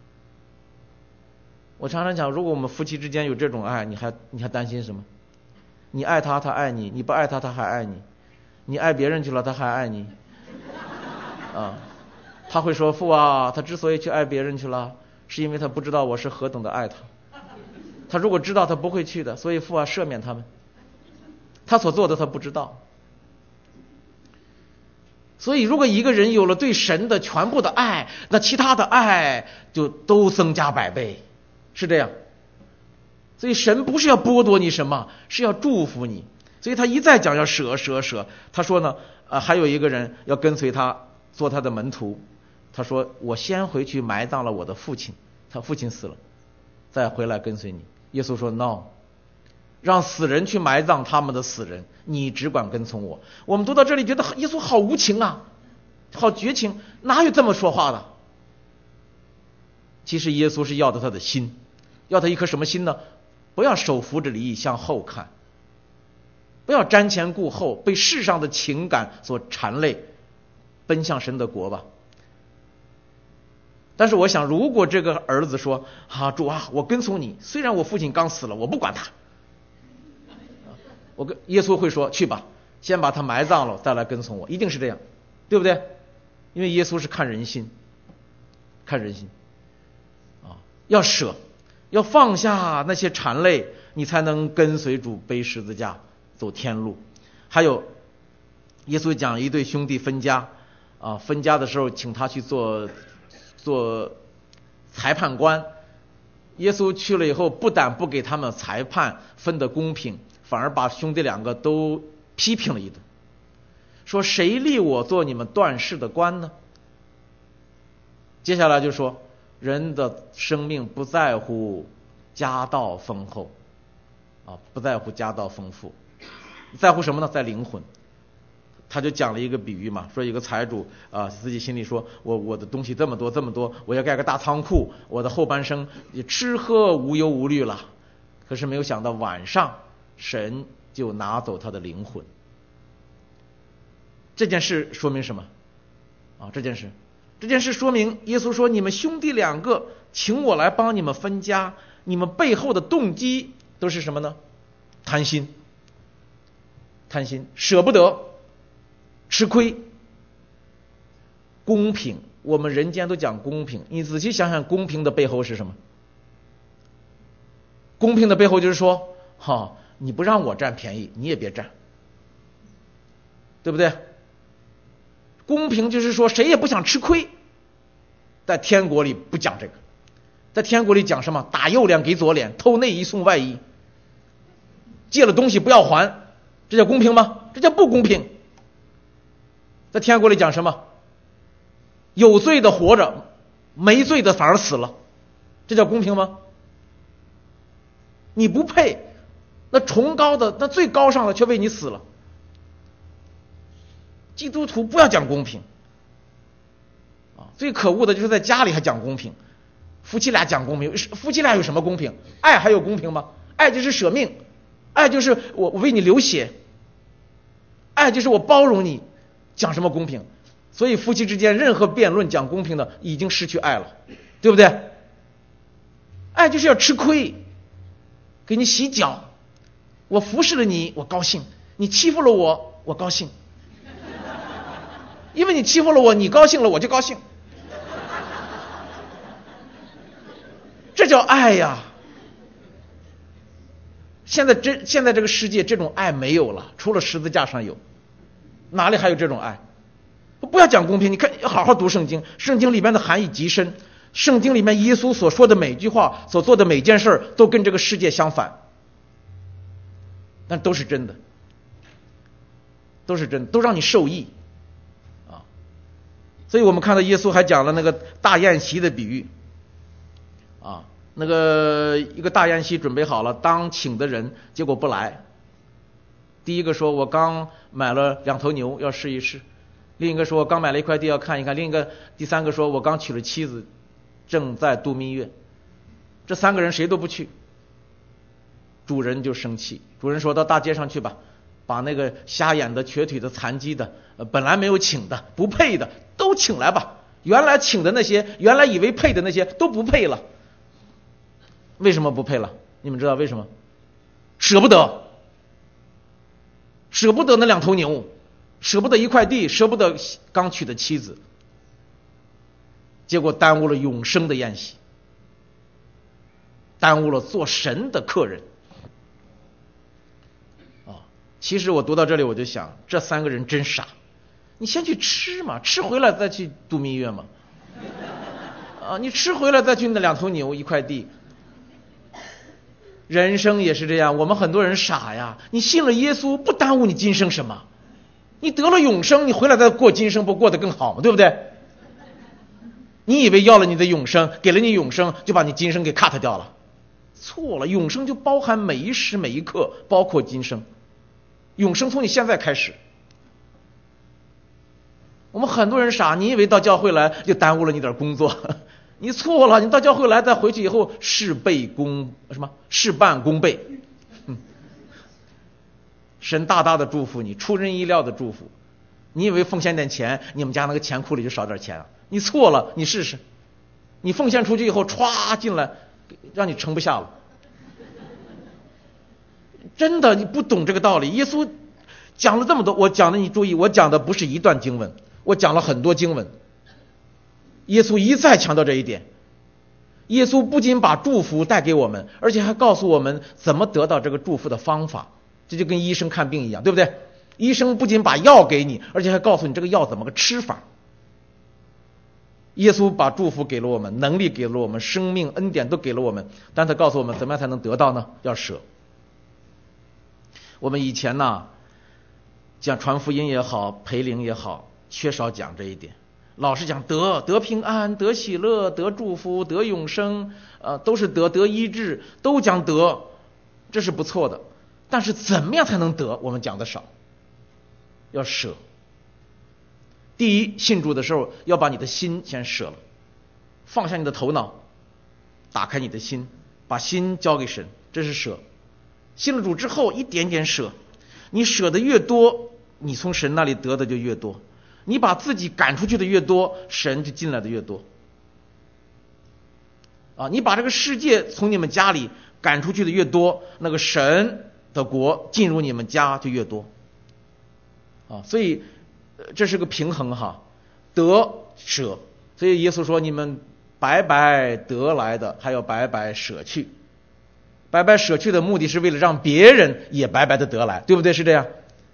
我常常讲，如果我们夫妻之间有这种爱，你还你还担心什么？你爱他，他爱你；你不爱他，他还爱你。你爱别人去了，他还爱你。啊，他会说父啊，他之所以去爱别人去了，是因为他不知道我是何等的爱他。他如果知道，他不会去的。所以父啊，赦免他们。他所做的他不知道。所以如果一个人有了对神的全部的爱，那其他的爱就都增加百倍，是这样。所以神不是要剥夺你什么，是要祝福你。所以他一再讲要舍舍舍。他说呢，呃，还有一个人要跟随他做他的门徒。他说我先回去埋葬了我的父亲，他父亲死了，再回来跟随你。耶稣说 no， 让死人去埋葬他们的死人，你只管跟从我。我们读到这里觉得耶稣好无情啊，好绝情，哪有这么说话的？其实耶稣是要的他的心，要他一颗什么心呢？不要手扶着犁向后看，不要瞻前顾后，被世上的情感所缠累，奔向神的国吧。但是我想，如果这个儿子说啊，主啊，我跟从你，虽然我父亲刚死了，我不管他，我跟耶稣会说去吧，先把他埋葬了，再来跟从我，一定是这样，对不对？因为耶稣是看人心，看人心啊，要舍，要放下那些缠累，你才能跟随主背十字架走天路。还有耶稣讲一对兄弟分家啊，分家的时候请他去做做裁判官。耶稣去了以后，不但不给他们裁判分得公平，反而把兄弟两个都批评了一顿，说谁立我做你们断事的官呢？接下来就说人的生命不在乎家道丰厚啊，不在乎家道丰富，在乎什么呢？在灵魂。他就讲了一个比喻嘛，说有个财主啊，自己心里说，我我的东西这么多这么多，我要盖个大仓库，我的后半生也吃喝无忧无虑了。可是没有想到晚上神就拿走他的灵魂。这件事说明什么啊？这件事这件事说明耶稣说，你们兄弟两个请我来帮你们分家，你们背后的动机都是什么呢？贪心，贪心，舍不得，吃亏，公平。我们人间都讲公平，你仔细想想，公平的背后是什么？公平的背后就是说，哈，你不让我占便宜，你也别占，对不对？公平就是说谁也不想吃亏。在天国里不讲这个，在天国里讲什么？打右脸给左脸，偷内衣送外衣，借了东西不要还，这叫公平吗？这叫不公平。 在天国里讲什么？有罪的活着，没罪的反而死了，这叫公平吗？你不配，那崇高的，那最高尚的却为你死了。基督徒不要讲公平啊！最可恶的就是在家里还讲公平，夫妻俩讲公平，夫妻俩有什么公平？爱还有公平吗？爱就是舍命，爱就是我我为你流血，爱就是我包容你，讲什么公平？所以夫妻之间任何辩论讲公平的，已经失去爱了，对不对？爱就是要吃亏，给你洗脚，我服侍了你，我高兴；你欺负了我，我高兴。因为你欺负了我，你高兴了，我就高兴。这叫爱呀！现在这现在这个世界，这种爱没有了，除了十字架上有，哪里还有这种爱？不要讲公平，你看，好好读圣经，圣经里面的含义极深，圣经里面耶稣所说的每句话，所做的每件事都跟这个世界相反，但都是真的，都是真的，都让你受益。所以我们看到耶稣还讲了那个大宴席的比喻啊，那个一个大宴席准备好了，当请的人结果不来。第一个说我刚买了两头牛要试一试，另一个说我刚买了一块地要看一看，另一个第三个说我刚娶了妻子正在度蜜月。这三个人谁都不去，主人就生气，主人说到大街上去吧，把那个瞎眼的、瘸腿的、残疾的、呃、本来没有请的、不配的都请来吧。原来请的那些，原来以为配的那些都不配了。为什么不配了？你们知道为什么？舍不得，舍不得那两头牛，舍不得一块地，舍不得刚娶的妻子，结果耽误了永生的宴席，耽误了做神的客人。其实我读到这里我就想，这三个人真傻，你先去吃嘛，吃回来再去度蜜月嘛，啊，你吃回来再去那两头牛一块地。人生也是这样，我们很多人傻呀，你信了耶稣不耽误你今生什么，你得了永生，你回来再过今生不过得更好吗？对不对？你以为要了你的永生，给了你永生，就把你今生给 cut 掉了，错了，永生就包含每一时每一刻，包括今生。永生从你现在开始。我们很多人傻，你以为到教会来就耽误了你点工作，你错了，你到教会来再回去以后事倍功什么事半功倍，嗯，神大大的祝福你，出人意料的祝福。你以为奉献点钱，你们家那个钱库里就少点钱啊？你错了，你试试，你奉献出去以后歘进来，让你盛不下了。真的，你不懂这个道理。耶稣讲了这么多，我讲的你注意，我讲的不是一段经文，我讲了很多经文。耶稣一再强调这一点。耶稣不仅把祝福带给我们，而且还告诉我们怎么得到这个祝福的方法。这就跟医生看病一样，对不对？医生不仅把药给你，而且还告诉你这个药怎么个吃法。耶稣把祝福给了我们，能力给了我们，生命恩典都给了我们，但他告诉我们怎么样才能得到呢？要舍。我们以前呢，讲传福音也好，培灵也好，缺少讲这一点。老是讲得得平安，得喜乐，得祝福，得永生，呃，都是得得医治，都讲得，这是不错的。但是怎么样才能得？我们讲的少，要舍。第一，信主的时候要把你的心先舍了，放下你的头脑，打开你的心，把心交给神，这是舍。信了主之后，一点点舍，你舍的越多，你从神那里得的就越多。你把自己赶出去的越多，神就进来的越多。啊，你把这个世界从你们家里赶出去的越多，那个神的国进入你们家就越多。啊，所以这是个平衡哈，得舍。所以耶稣说，你们白白得来的，还要白白舍去。白白舍去的目的是为了让别人也白白的得来，对不对？是这样。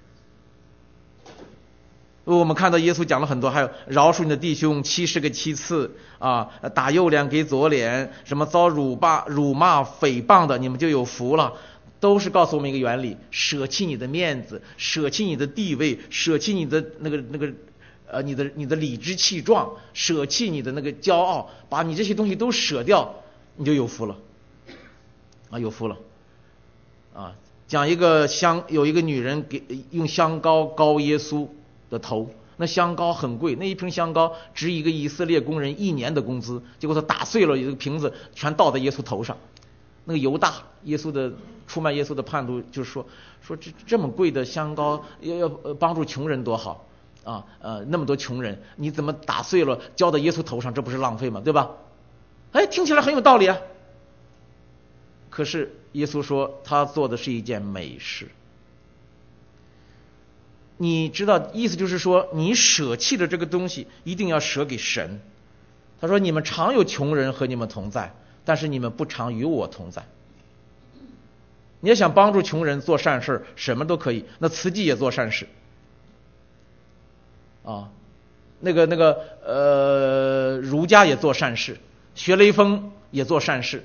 我们看到耶稣讲了很多，还有饶恕你的弟兄七十个七次啊，打右脸给左脸，什么遭辱骂、辱骂、诽谤的，你们就有福了。都是告诉我们一个原理：舍弃你的面子，舍弃你的地位，舍弃你的那个那个呃你的你的理直气壮，舍弃你的那个骄傲，把你这些东西都舍掉，你就有福了啊，有福了啊。讲一个香，有一个女人给用香膏膏耶稣的头，那香膏很贵，那一瓶香膏值一个以色列工人一年的工资，结果他打碎了一个瓶子，全倒在耶稣头上。那个犹大，耶稣的出卖耶稣的叛徒，就是说说这这么贵的香膏要要帮助穷人多好啊，呃那么多穷人，你怎么打碎了浇到耶稣头上，这不是浪费吗？对吧？哎，听起来很有道理啊。可是耶稣说他做的是一件美事。你知道意思就是说，你舍弃的这个东西一定要舍给神。他说你们常有穷人和你们同在，但是你们不常与我同在。你要想帮助穷人做善事，什么都可以。那慈济也做善事啊，那个那个呃，儒家也做善事，学雷锋也做善事。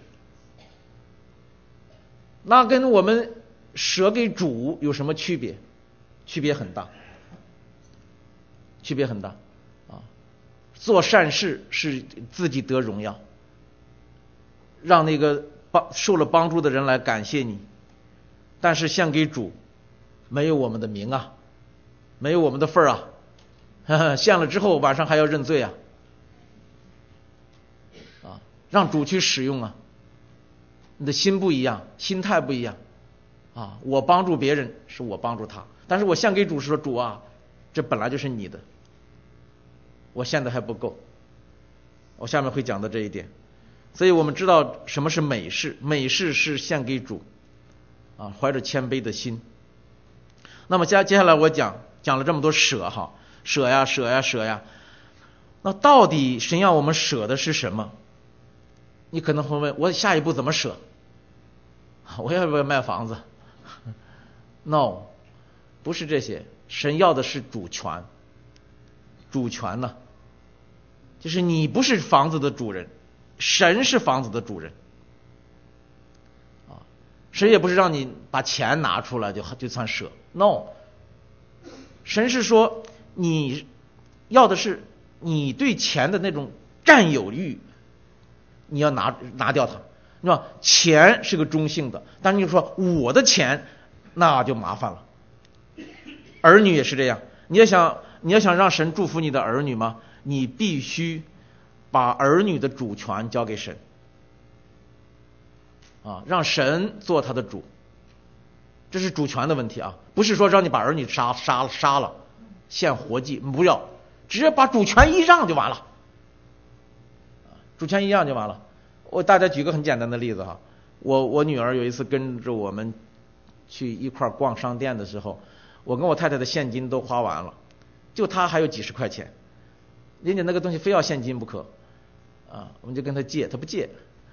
那跟我们舍给主有什么区别？区别很大，区别很大啊！做善事是自己得荣耀，让那个帮受了帮助的人来感谢你，但是献给主没有我们的名啊，没有我们的份儿啊，呵呵，献了之后晚上还要认罪啊，啊，让主去使用啊。你的心不一样，心态不一样啊！我帮助别人是我帮助他，但是我献给主是说主啊，这本来就是你的，我献的还不够。我下面会讲到这一点，所以我们知道什么是美事，美事是献给主啊，怀着谦卑的心。那么接接下来我讲讲了这么多舍哈，舍呀舍呀舍呀，那到底神要我们舍的是什么？你可能会问，我下一步怎么舍？我要不要卖房子 ？No， 不是这些。神要的是主权。主权呢，就是你不是房子的主人，神是房子的主人。啊，神也不是让你把钱拿出来就就算舍 ，No。神是说你要的是你对钱的那种占有欲。你要拿拿掉它，是吧？钱是个中性的，但是你说我的钱，那就麻烦了。儿女也是这样，你要想你要想让神祝福你的儿女吗？你必须把儿女的主权交给神，啊，让神做他的主，这是主权的问题啊，不是说让你把儿女杀杀杀了，献活祭，不要，直接把主权一让就完了。主权一样就完了。我大家举个很简单的例子哈，我我女儿有一次跟着我们去一块逛商店的时候，我跟我太太的现金都花完了，就她还有几十块钱，人家那个东西非要现金不可啊，我们就跟她借，她不借，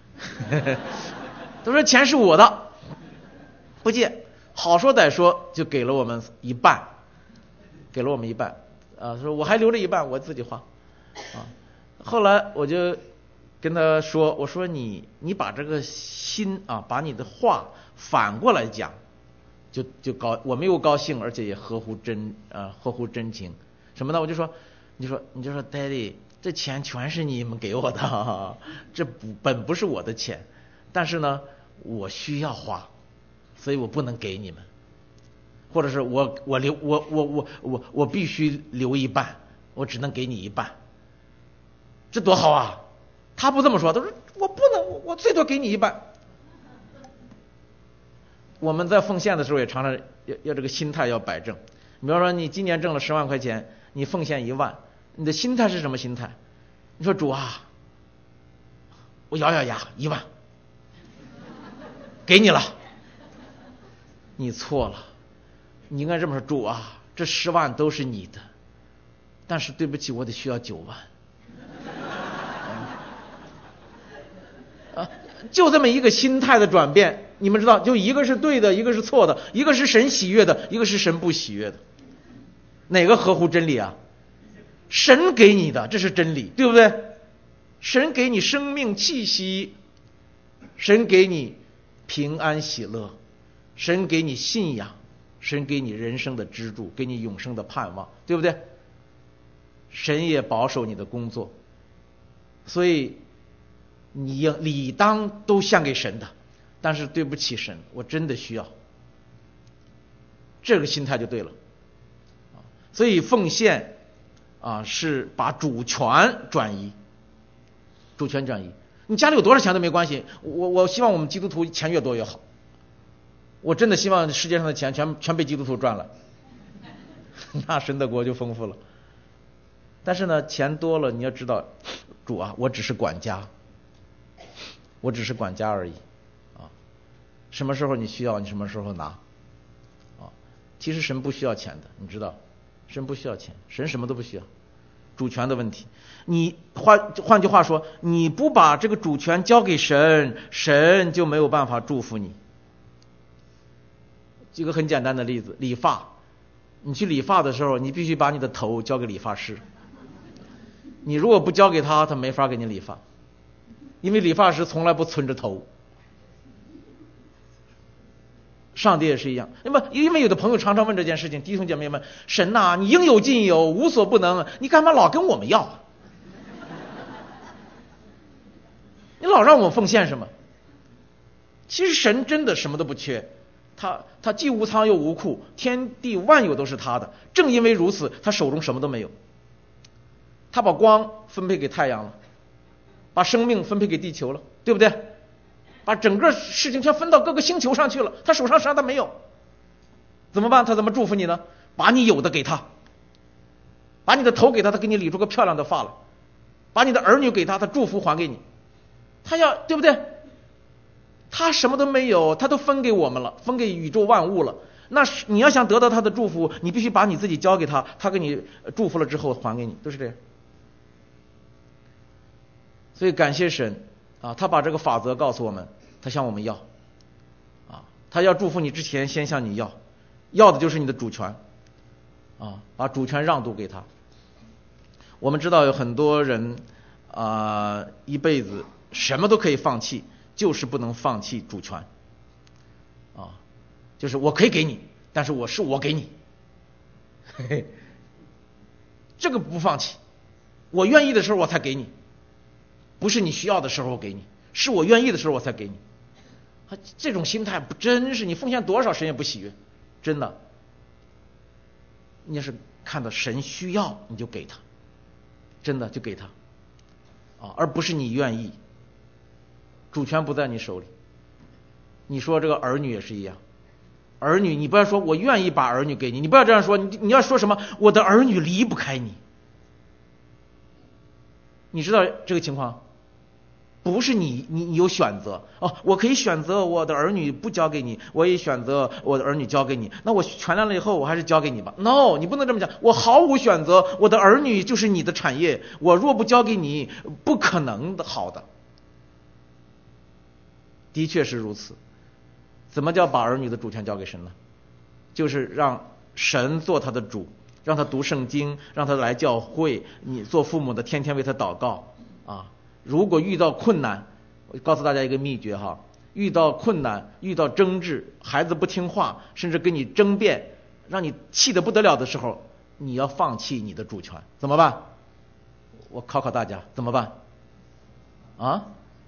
她说钱是我的，不借，好说歹说就给了我们一半，给了我们一半啊，说我还留了一半我自己花啊，后来我就跟他说，我说你你把这个心啊，把你的话反过来讲，就就高，我没有高兴，而且也合乎真呃合乎真情。什么呢？我就说，你说你就说 ，Daddy， 这钱全是你们给我的，哈哈，这不本不是我的钱，但是呢，我需要花，所以我不能给你们，或者是我我留我我我我我必须留一半，我只能给你一半，这多好啊！他不这么说，他说我不能，我最多给你一半。我们在奉献的时候也常常要要这个心态要摆正。比方说你今年挣了十万块钱，你奉献一万，你的心态是什么心态？你说主啊，我咬咬牙一万给你了，你错了，你应该这么说，主啊，这十万都是你的，但是对不起，我得需要九万。啊，就这么一个心态的转变，你们知道，就一个是对的，一个是错的，一个是神喜悦的，一个是神不喜悦的，哪个合乎真理啊？神给你的，这是真理，对不对？神给你生命气息，神给你平安喜乐，神给你信仰，神给你人生的支柱，给你永生的盼望，对不对？ 神也保守你的工作，所以你应理当都献给神的。但是对不起神，我真的需要，这个心态就对了。所以奉献啊是把主权转移，主权转移。你家里有多少钱都没关系，我我希望我们基督徒钱越多越好。我真的希望世界上的钱全全被基督徒赚了，那神的国就丰富了。但是呢，钱多了，你要知道，主啊，我只是管家，我只是管家而已啊。什么时候你需要，你什么时候拿啊。其实神不需要钱的，你知道，神不需要钱，神什么都不需要。主权的问题，你换换句话说，你不把这个主权交给神，神就没有办法祝福你。举个很简单的例子，理发，你去理发的时候，你必须把你的头交给理发师。你如果不交给他，他没法给你理发，因为理发师从来不存着头。上帝也是一样。那么，因为有的朋友常常问这件事情，弟兄姐妹们，神呐，你应有尽有，无所不能，你干嘛老跟我们要？你老让我们奉献什么？其实神真的什么都不缺。他他既无仓又无库，天地万有都是他的。正因为如此，他手中什么都没有。他把光分配给太阳了，把生命分配给地球了，对不对？把整个事情全分到各个星球上去了，他手上啥都没有。怎么办？他怎么祝福你呢？把你有的给他，把你的头给他，他给你理出个漂亮的发来；把你的儿女给他，他祝福还给你。他要，对不对？他什么都没有，他都分给我们了，分给宇宙万物了。那你要想得到他的祝福，你必须把你自己交给他，他给你祝福了之后还给你，都是这样。所以感谢神啊，他把这个法则告诉我们，他向我们要啊，他要祝福你之前先向你要，要的就是你的主权啊，把主权让渡给他。我们知道有很多人啊，一辈子什么都可以放弃，就是不能放弃主权啊，就是我可以给你，但是我是我给你，嘿嘿，这个不放弃，我愿意的时候我才给你，不是你需要的时候我给你，是我愿意的时候我才给你。这种心态不真是，你奉献多少神也不喜悦，真的。你要是看到神需要你就给他，真的就给他啊，而不是你愿意。主权不在你手里。你说这个儿女也是一样，儿女你不要说我愿意把儿女给你，你不要这样说，你你要说什么我的儿女离不开你。你知道这个情况不是你你你有选择哦，我可以选择我的儿女不交给你，我也选择我的儿女交给你，那我全量了以后我还是交给你吧。 No， 你不能这么讲，我毫无选择，我的儿女就是你的产业，我若不交给你不可能的好的。的确是如此。怎么叫把儿女的主权交给神呢？就是让神做他的主，让他读圣经，让他来教会，你做父母的天天为他祷告啊。如果遇到困难，我告诉大家一个秘诀哈，遇到困难，遇到争执，孩子不听话，甚至跟你争辩，让你气得不得了的时候，你要放弃你的主权，怎么办？我考考大家，怎么办？啊？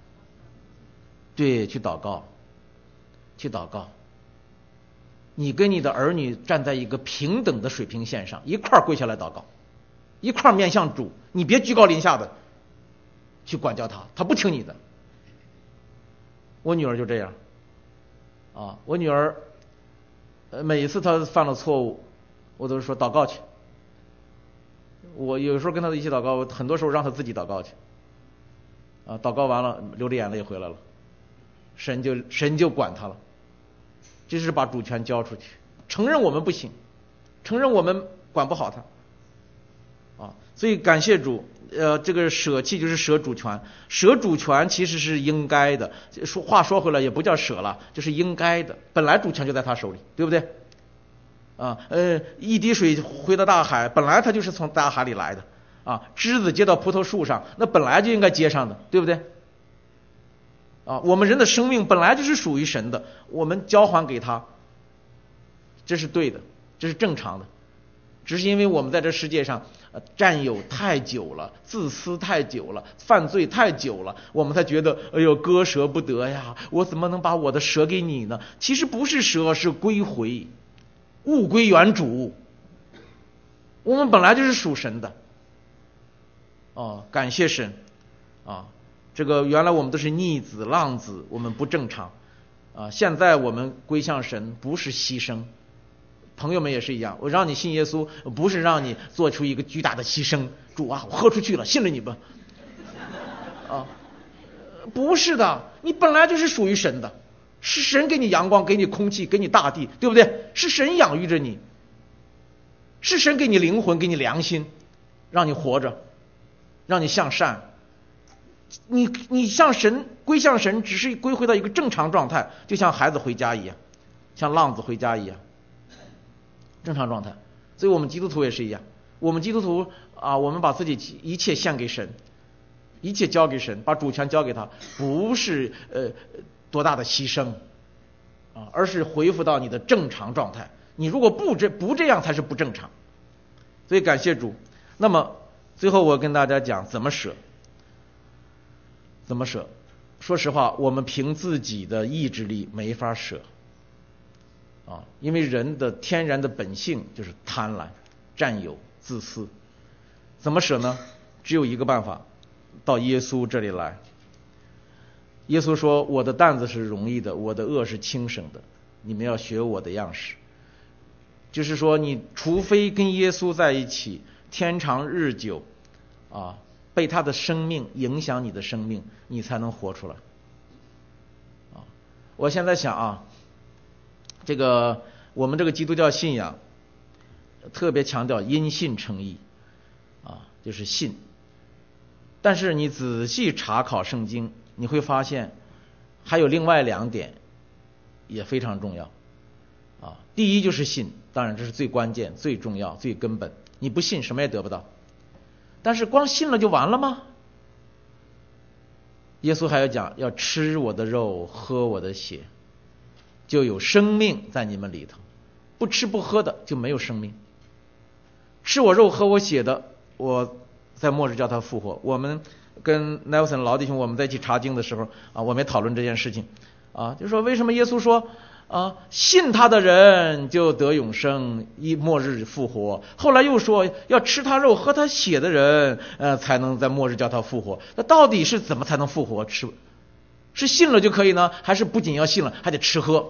对，去祷告，去祷告。你跟你的儿女站在一个平等的水平线上，一块跪下来祷告，一块面向主，你别居高临下的去管教他，他不听你的。我女儿就这样啊，我女儿呃每一次她犯了错误，我都是说祷告去。我有时候跟她一起祷告，很多时候让她自己祷告去啊，祷告完了流着眼泪回来了，神就神就管她了。这是把主权交出去，承认我们不行，承认我们管不好他啊。所以感谢主，呃，这个舍弃就是舍主权，舍主权其实是应该的。说话说回来也不叫舍了，就是应该的，本来主权就在他手里，对不对？啊，呃，一滴水回到大海，本来它就是从大海里来的啊。枝子接到葡萄树上，那本来就应该接上的，对不对？啊，我们人的生命本来就是属于神的，我们交还给他，这是对的，这是正常的。只是因为我们在这世界上， 呃占有太久了，自私太久了，犯罪太久了，我们才觉得哎呦割舍不得呀，我怎么能把我的舍给你呢？其实不是舍，是归回，物归原主。我们本来就是属神的。哦，感谢神啊！这个原来我们都是逆子浪子，我们不正常啊！现在我们归向神，不是牺牲。朋友们也是一样，我让你信耶稣，不是让你做出一个巨大的牺牲。主啊，我豁出去了，信了你吧。啊，不是的，你本来就是属于神的，是神给你阳光，给你空气，给你大地，对不对？是神养育着你，是神给你灵魂，给你良心，让你活着。让你向善，你你向神归向神，只是归回到一个正常状态，就像孩子回家一样，像浪子回家一样，正常状态。所以我们基督徒也是一样，我们基督徒啊，我们把自己一切献给神，一切交给神，把主权交给他，不是呃多大的牺牲啊，而是恢复到你的正常状态。你如果不这不这样，才是不正常。所以感谢主。那么最后我跟大家讲怎么舍，怎么舍。说实话，我们凭自己的意志力没法舍啊，因为人的天然的本性就是贪婪、占有、自私。怎么舍呢？只有一个办法，到耶稣这里来。耶稣说：“我的担子是容易的，我的轭是轻省的，你们要学我的样式。”就是说，你除非跟耶稣在一起，天长日久啊，被他的生命影响你的生命，你才能活出来啊。我现在想啊，这个我们这个基督教信仰特别强调因信称义啊，就是信。但是你仔细查考圣经，你会发现还有另外两点也非常重要啊。第一就是信，当然这是最关键、最重要、最根本。你不信，什么也得不到。但是光信了就完了吗？耶稣还要讲，要吃我的肉，喝我的血，就有生命在你们里头。不吃不喝的就没有生命。吃我肉喝我血的，我在末日叫他复活。我们跟 Nelson 老弟兄我们在一起查经的时候啊，我们也讨论这件事情啊，就说为什么耶稣说啊，信他的人就得永生，一末日复活。后来又说要吃他肉喝他血的人，呃，才能在末日叫他复活。那到底是怎么才能复活？吃是信了就可以呢，还是不仅要信了，还得吃喝？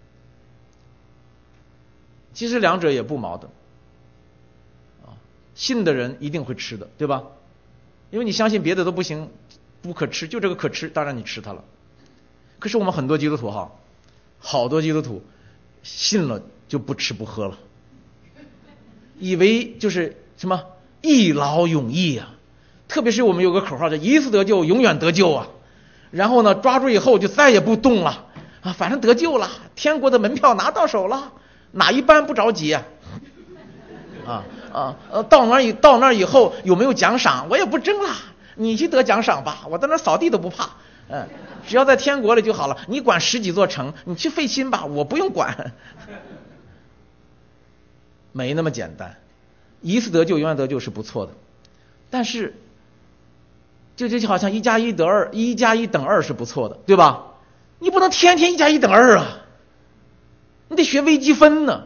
其实两者也不矛盾啊。信的人一定会吃的，对吧？因为你相信别的都不行，不可吃，就这个可吃，当然你吃它了。可是我们很多基督徒哈。好多基督徒信了就不吃不喝了，以为就是什么一劳永逸啊。特别是我们有个口号叫一次得救永远得救啊，然后呢抓住以后就再也不动了啊，反正得救了，天国的门票拿到手了，哪一班不着急啊？啊啊呃，到那儿到那儿以后有没有奖赏我也不争了，你去得奖赏吧，我在那扫地都不怕。嗯，只要在天国里就好了，你管十几座城，你去费心吧，我不用管。没那么简单，一次得救永远得救是不错的，但是就就好像一加一得二，一加一等二是不错的，对吧？你不能天天一加一等二啊，你得学微积分呢，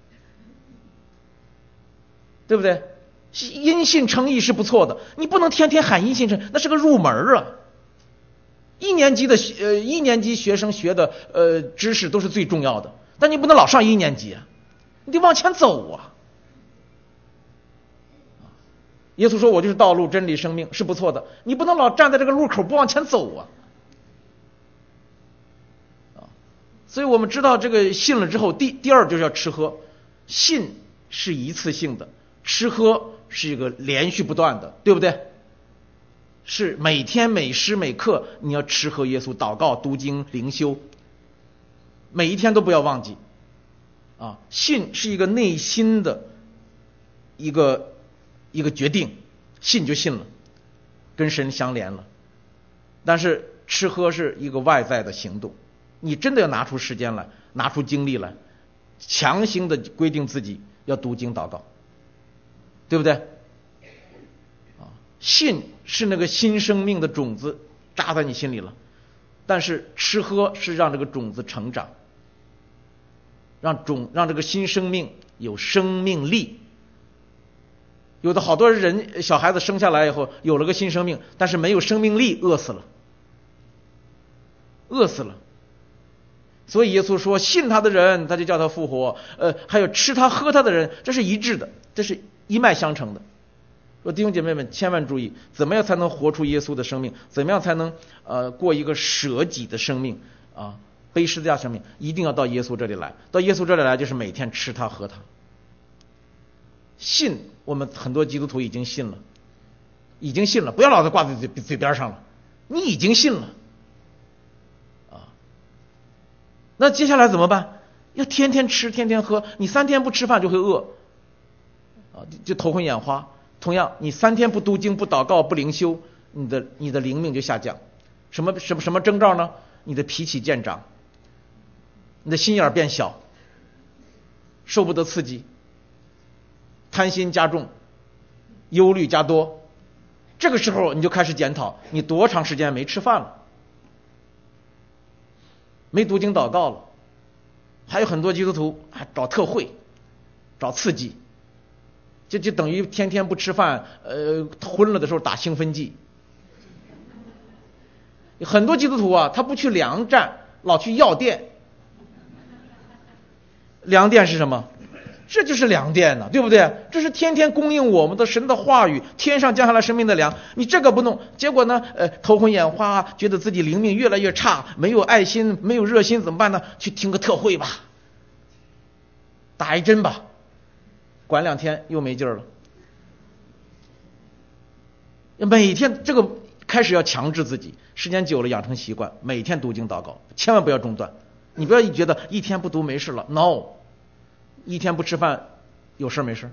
对不对？因信称义是不错的，你不能天天喊因信称，那是个入门啊。一年级的呃一年级学生学的呃知识都是最重要的，但你不能老上一年级啊，你得往前走啊。耶稣说我就是道路真理生命是不错的，你不能老站在这个路口不往前走啊。啊，所以我们知道这个信了之后，第第二就是要吃喝。信是一次性的，吃喝是一个连续不断的，对不对？是每天每时每刻你要吃喝耶稣，祷告读经灵修，每一天都不要忘记啊。信是一个内心的一个一个决定，信就信了，跟神相连了。但是吃喝是一个外在的行动，你真的要拿出时间来，拿出精力来，强行的规定自己要读经祷告，对不对？ 信是那个新生命的种子扎在你心里了，但是吃喝是让这个种子成长，让种让这个新生命有生命力。有的好多人小孩子生下来以后有了个新生命，但是没有生命力，饿死了，饿死了。所以耶稣说，信他的人他就叫他复活，呃，还有吃他喝他的人，这是一致的，这是一脉相承的。说弟兄姐妹们千万注意，怎么样才能活出耶稣的生命？怎么样才能呃过一个舍己的生命啊？背十字架生命，一定要到耶稣这里来。到耶稣这里来，就是每天吃他喝他。信，我们很多基督徒已经信了，已经信了，不要老是挂在嘴嘴边上了，你已经信了啊。那接下来怎么办？要天天吃，天天喝，你三天不吃饭就会饿啊，就头昏眼花。同样，你三天不读经、不祷告、不灵修，你的你的灵命就下降。什么什么什么征兆呢？你的脾气渐长，你的心眼变小，受不得刺激，贪心加重，忧虑加多。这个时候你就开始检讨，你多长时间没吃饭了，没读经祷告了。还有很多基督徒还找特会，找刺激，就就等于天天不吃饭，呃，昏了的时候打兴奋剂。很多基督徒啊，他不去粮站，老去药店。粮店是什么？这就是粮店呢，对不对？这是天天供应我们的神的话语，天上降下来生命的粮。你这个不弄，结果呢，呃，头昏眼花，觉得自己灵命越来越差，没有爱心，没有热心，怎么办呢？去听个特会吧，打一针吧，管两天又没劲儿了。每天这个开始要强制自己，时间久了养成习惯，每天读经祷告，千万不要中断。你不要觉得一天不读没事了 ，no。一天不吃饭有事没事，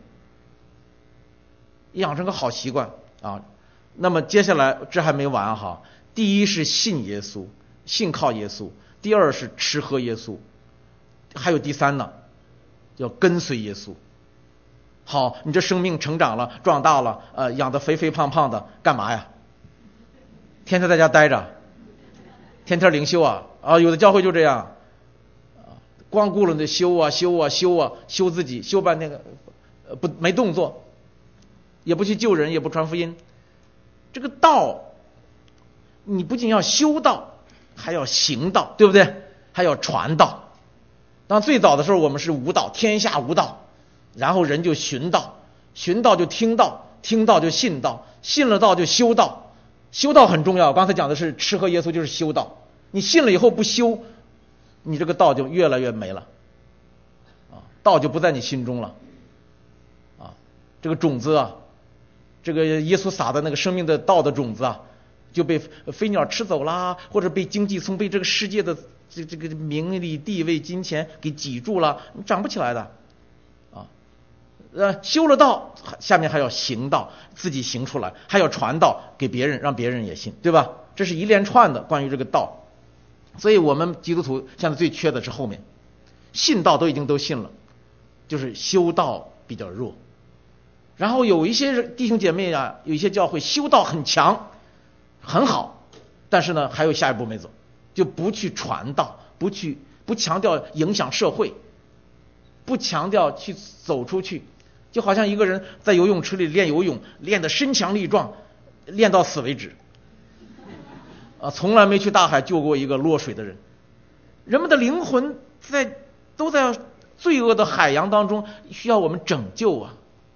养成个好习惯啊。那么接下来这还没完哈，第一是信耶稣，信靠耶稣；第二是吃喝耶稣，还有第三呢，要跟随耶稣。好，你这生命成长了，壮大了，呃，养得肥肥胖胖的，干嘛呀？天天在家待着，天天灵修啊啊！有的教会就这样。光顾了那修啊修啊修啊修自己，修半天个呃不没动作，也不去救人，也不传福音。这个道，你不仅要修道，还要行道，对不对？还要传道。当最早的时候，我们是无道，天下无道，然后人就寻道，寻道就听道，听道就信道，信了道就修道。修道很重要，刚才讲的是吃喝耶稣就是修道。你信了以后不修，你这个道就越来越没了，啊，道就不在你心中了，啊，这个种子啊，这个耶稣撒的那个生命的道的种子啊，就被飞鸟吃走啦，或者被经济从被这个世界的这这个名利地位金钱给挤住了，你长不起来的，啊，呃，修了道，下面还要行道，自己行出来，还要传道给别人，让别人也信，对吧？这是一连串的关于这个道。所以我们基督徒现在最缺的是后面，信道都已经都信了，就是修道比较弱。然后有一些弟兄姐妹啊，有一些教会修道很强，很好，但是呢还有下一步没走，就不去传道，不去不强调影响社会，不强调去走出去，就好像一个人在游泳池里练游泳，练得身强力壮，练到死为止。啊，从来没去大海救过一个落水的人。人们的灵魂在都在罪恶的海洋当中，需要我们拯救啊。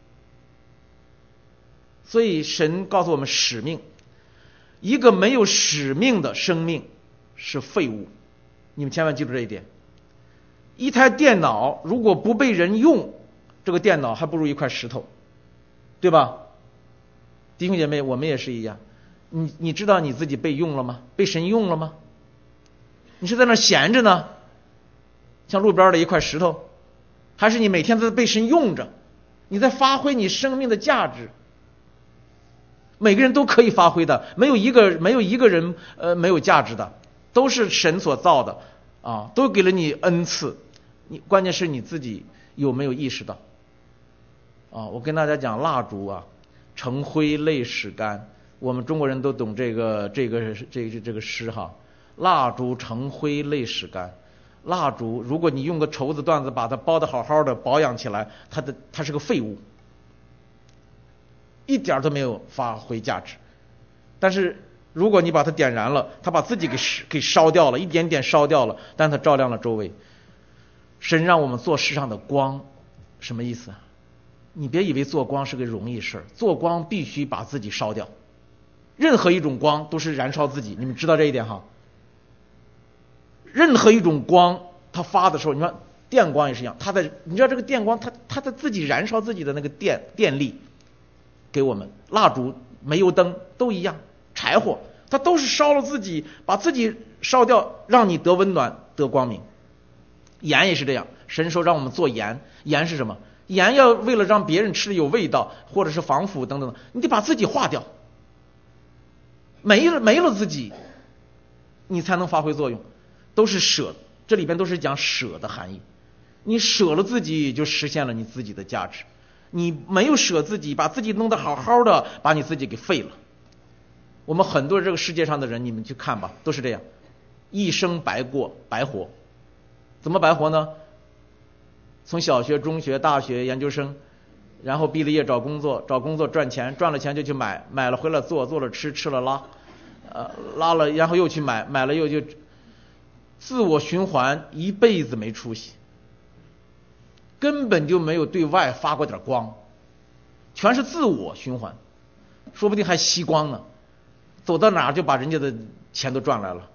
所以神告诉我们使命，一个没有使命的生命是废物。你们千万记住这一点。一台电脑如果不被人用，这个电脑还不如一块石头，对吧？弟兄姐妹，我们也是一样。你你知道你自己被用了吗？被神用了吗？你是在那闲着呢，像路边的一块石头，还是你每天都被神用着？你在发挥你生命的价值。每个人都可以发挥的，没有一个没有一个人呃没有价值的，都是神所造的啊，都给了你恩赐。你关键是你自己有没有意识到啊？我跟大家讲，蜡烛啊， 成灰泪始干。我们中国人都懂这个这个这个这个诗哈。蜡烛成灰泪始干。蜡烛如果你用个绸子缎子把它包得好好的保养起来，它的它是个废物，一点都没有发挥价值。但是如果你把它点燃了，它把自己给给烧掉了，一点点烧掉了，但它照亮了周围。神让我们做世上的光，什么意思啊？你别以为做光是个容易事儿，做光必须把自己烧掉。任何一种光都是燃烧自己，你们知道这一点哈？任何一种光它发的时候，你看电光也是一样，它在你知道这个电光它它在自己燃烧自己的那个电电力给我们。蜡烛、煤油灯都一样，柴火它都是烧了自己，把自己烧掉，让你得温暖得光明。盐也是这样，神说让我们做盐，盐是什么？盐要为了让别人吃的有味道，或者是防腐等等，你得把自己化掉，没了没了自己，你才能发挥作用。都是舍，这里边都是讲舍的含义。你舍了自己，就实现了你自己的价值。你没有舍自己，把自己弄得好好的，把你自己给废了。我们很多这个世界上的人，你们去看吧，都是这样，一生白过白活。怎么白活呢？从小学、中学、大学、研究生，然后毕了业找工作，找工作赚钱，赚了钱就去买，买了回来做，做了吃，吃了拉，呃拉了然后又去买，买了又就自我循环，一辈子没出息，根本就没有对外发过点光，全是自我循环，说不定还吸光呢，走到哪儿就把人家的钱都赚来了，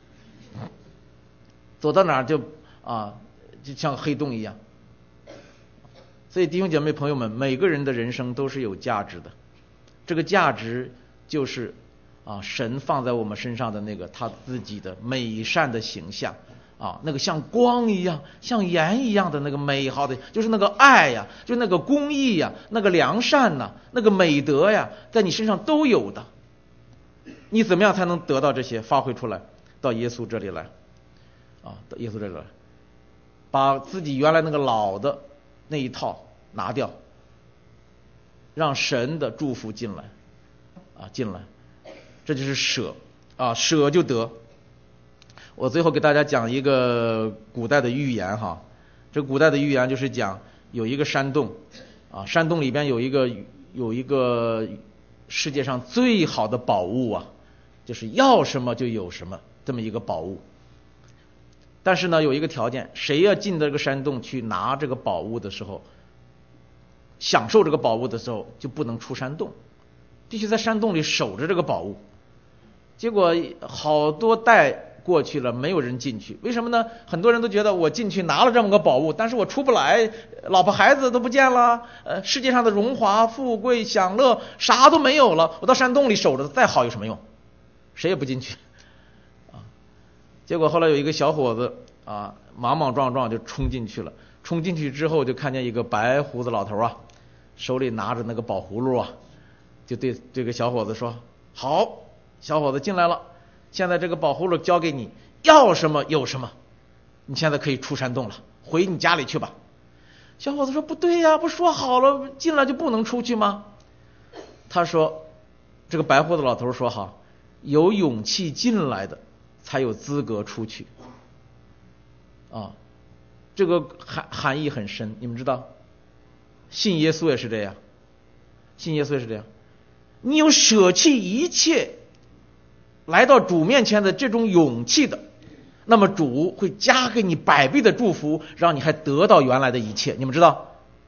走到哪儿就啊就像黑洞一样。所以弟兄姐妹朋友们，每个人的人生都是有价值的，这个价值就是啊神放在我们身上的那个他自己的美善的形象啊，那个像光一样像盐一样的那个美好的，就是那个爱呀，就那个公义呀，那个良善呐，那个美德呀，在你身上都有的。你怎么样才能得到这些，发挥出来到耶稣这里来啊，到耶稣这里来，把自己原来那个老的那一套拿掉，让神的祝福进来啊进来，这就是舍啊，舍就得。我最后给大家讲一个古代的寓言哈，这古代的寓言就是讲有一个山洞啊，山洞里边有一个有一个世界上最好的宝物啊，就是要什么就有什么这么一个宝物。但是呢有一个条件，谁要进这个山洞去拿这个宝物的时候，享受这个宝物的时候，就不能出山洞，必须在山洞里守着这个宝物。结果好多代过去了，没有人进去，为什么呢？很多人都觉得我进去拿了这么个宝物，但是我出不来，老婆孩子都不见了，呃，世界上的荣华富贵享乐啥都没有了，我到山洞里守着再好有什么用？谁也不进去啊。结果后来有一个小伙子啊，莽莽撞撞就冲进去了，冲进去之后就看见一个白胡子老头啊，手里拿着那个宝葫芦啊，就对这个小伙子说：好，小伙子进来了，现在这个宝葫芦交给你，要什么有什么，你现在可以出山洞了，回你家里去吧。小伙子说：不对呀，不说好了进来就不能出去吗？他说，这个白胡子老头说哈，有勇气进来的才有资格出去啊，这个含含义很深，你们知道，信耶稣也是这样，信耶稣也是这样，你有舍弃一切来到主面前的这种勇气的，那么主会加给你百倍的祝福，让你还得到原来的一切。你们知道，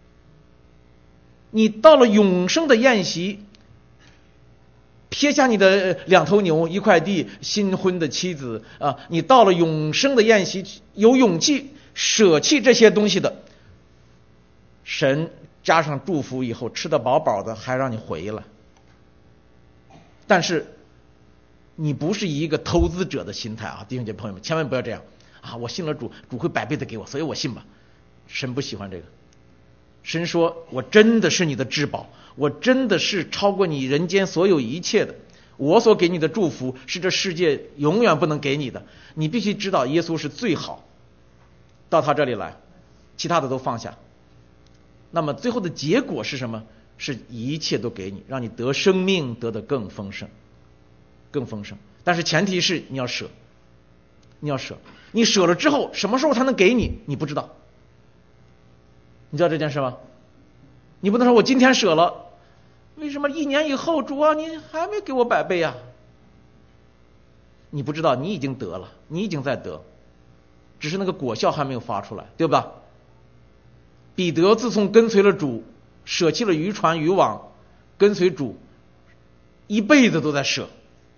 你到了永生的宴席，撇下你的两头牛一块地新婚的妻子啊，你到了永生的宴席，有勇气舍弃这些东西的，神加上祝福以后，吃得饱饱的还让你回来。但是你不是以一个投资者的心态啊，弟兄姐妹朋友们，千万不要这样啊！我信了主，主会百倍的给我，所以我信吧。神不喜欢这个。神说，我真的是你的至宝，我真的是超过你人间所有一切的，我所给你的祝福是这世界永远不能给你的。你必须知道耶稣是最好，到他这里来，其他的都放下。那么最后的结果是什么？ 是一切都给你，让你得生命得得更丰盛，更丰盛。但是前提是你要舍，你要舍，你舍了之后，什么时候才能给你？你不知道，你知道这件事吗？你不能说我今天舍了，为什么一年以后主啊你还没给我百倍啊？你不知道，你已经得了，你已经在得，只是那个果效还没有发出来，对吧？彼得自从跟随了主，舍弃了渔船渔网，跟随主，一辈子都在舍，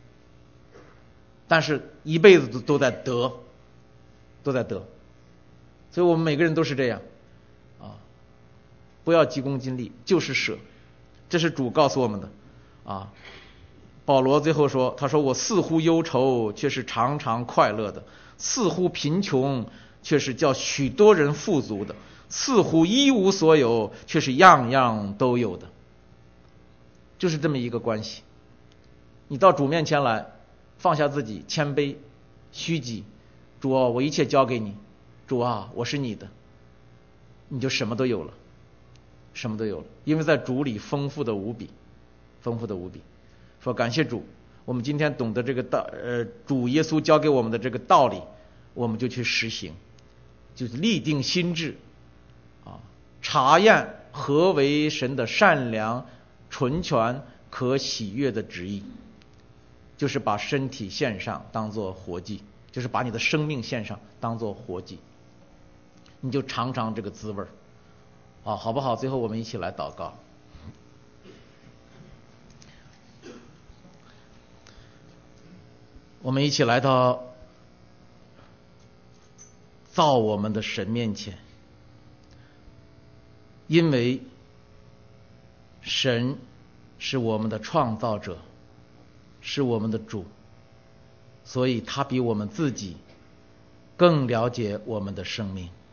但是一辈子都都在得，都在得。所以我们每个人都是这样啊，不要急功近利，就是舍，这是主告诉我们的啊。保罗最后说，他说我似乎忧愁，却是常常快乐的；似乎贫穷，却是叫许多人富足的；似乎一无所有，却是样样都有的。就是这么一个关系。你到主面前来，放下自己，谦卑虚己，主啊，我一切交给你，主啊，我是你的，你就什么都有了，什么都有了，因为在主里丰富的无比，丰富的无比。说感谢主，我们今天懂得这个道，呃，主耶稣教给我们的这个道理，我们就去实行，就是立定心志，啊，查验何为神的善良、纯全、可喜悦的旨意，就是把身体献上当作活祭，就是把你的生命献上当作活祭，你就尝尝这个滋味儿，啊，好不好？最后我们一起来祷告。我们一起来到造我们的神面前，因为神是我们的创造者，是我们的主，所以他比我们自己更了解我们的生命。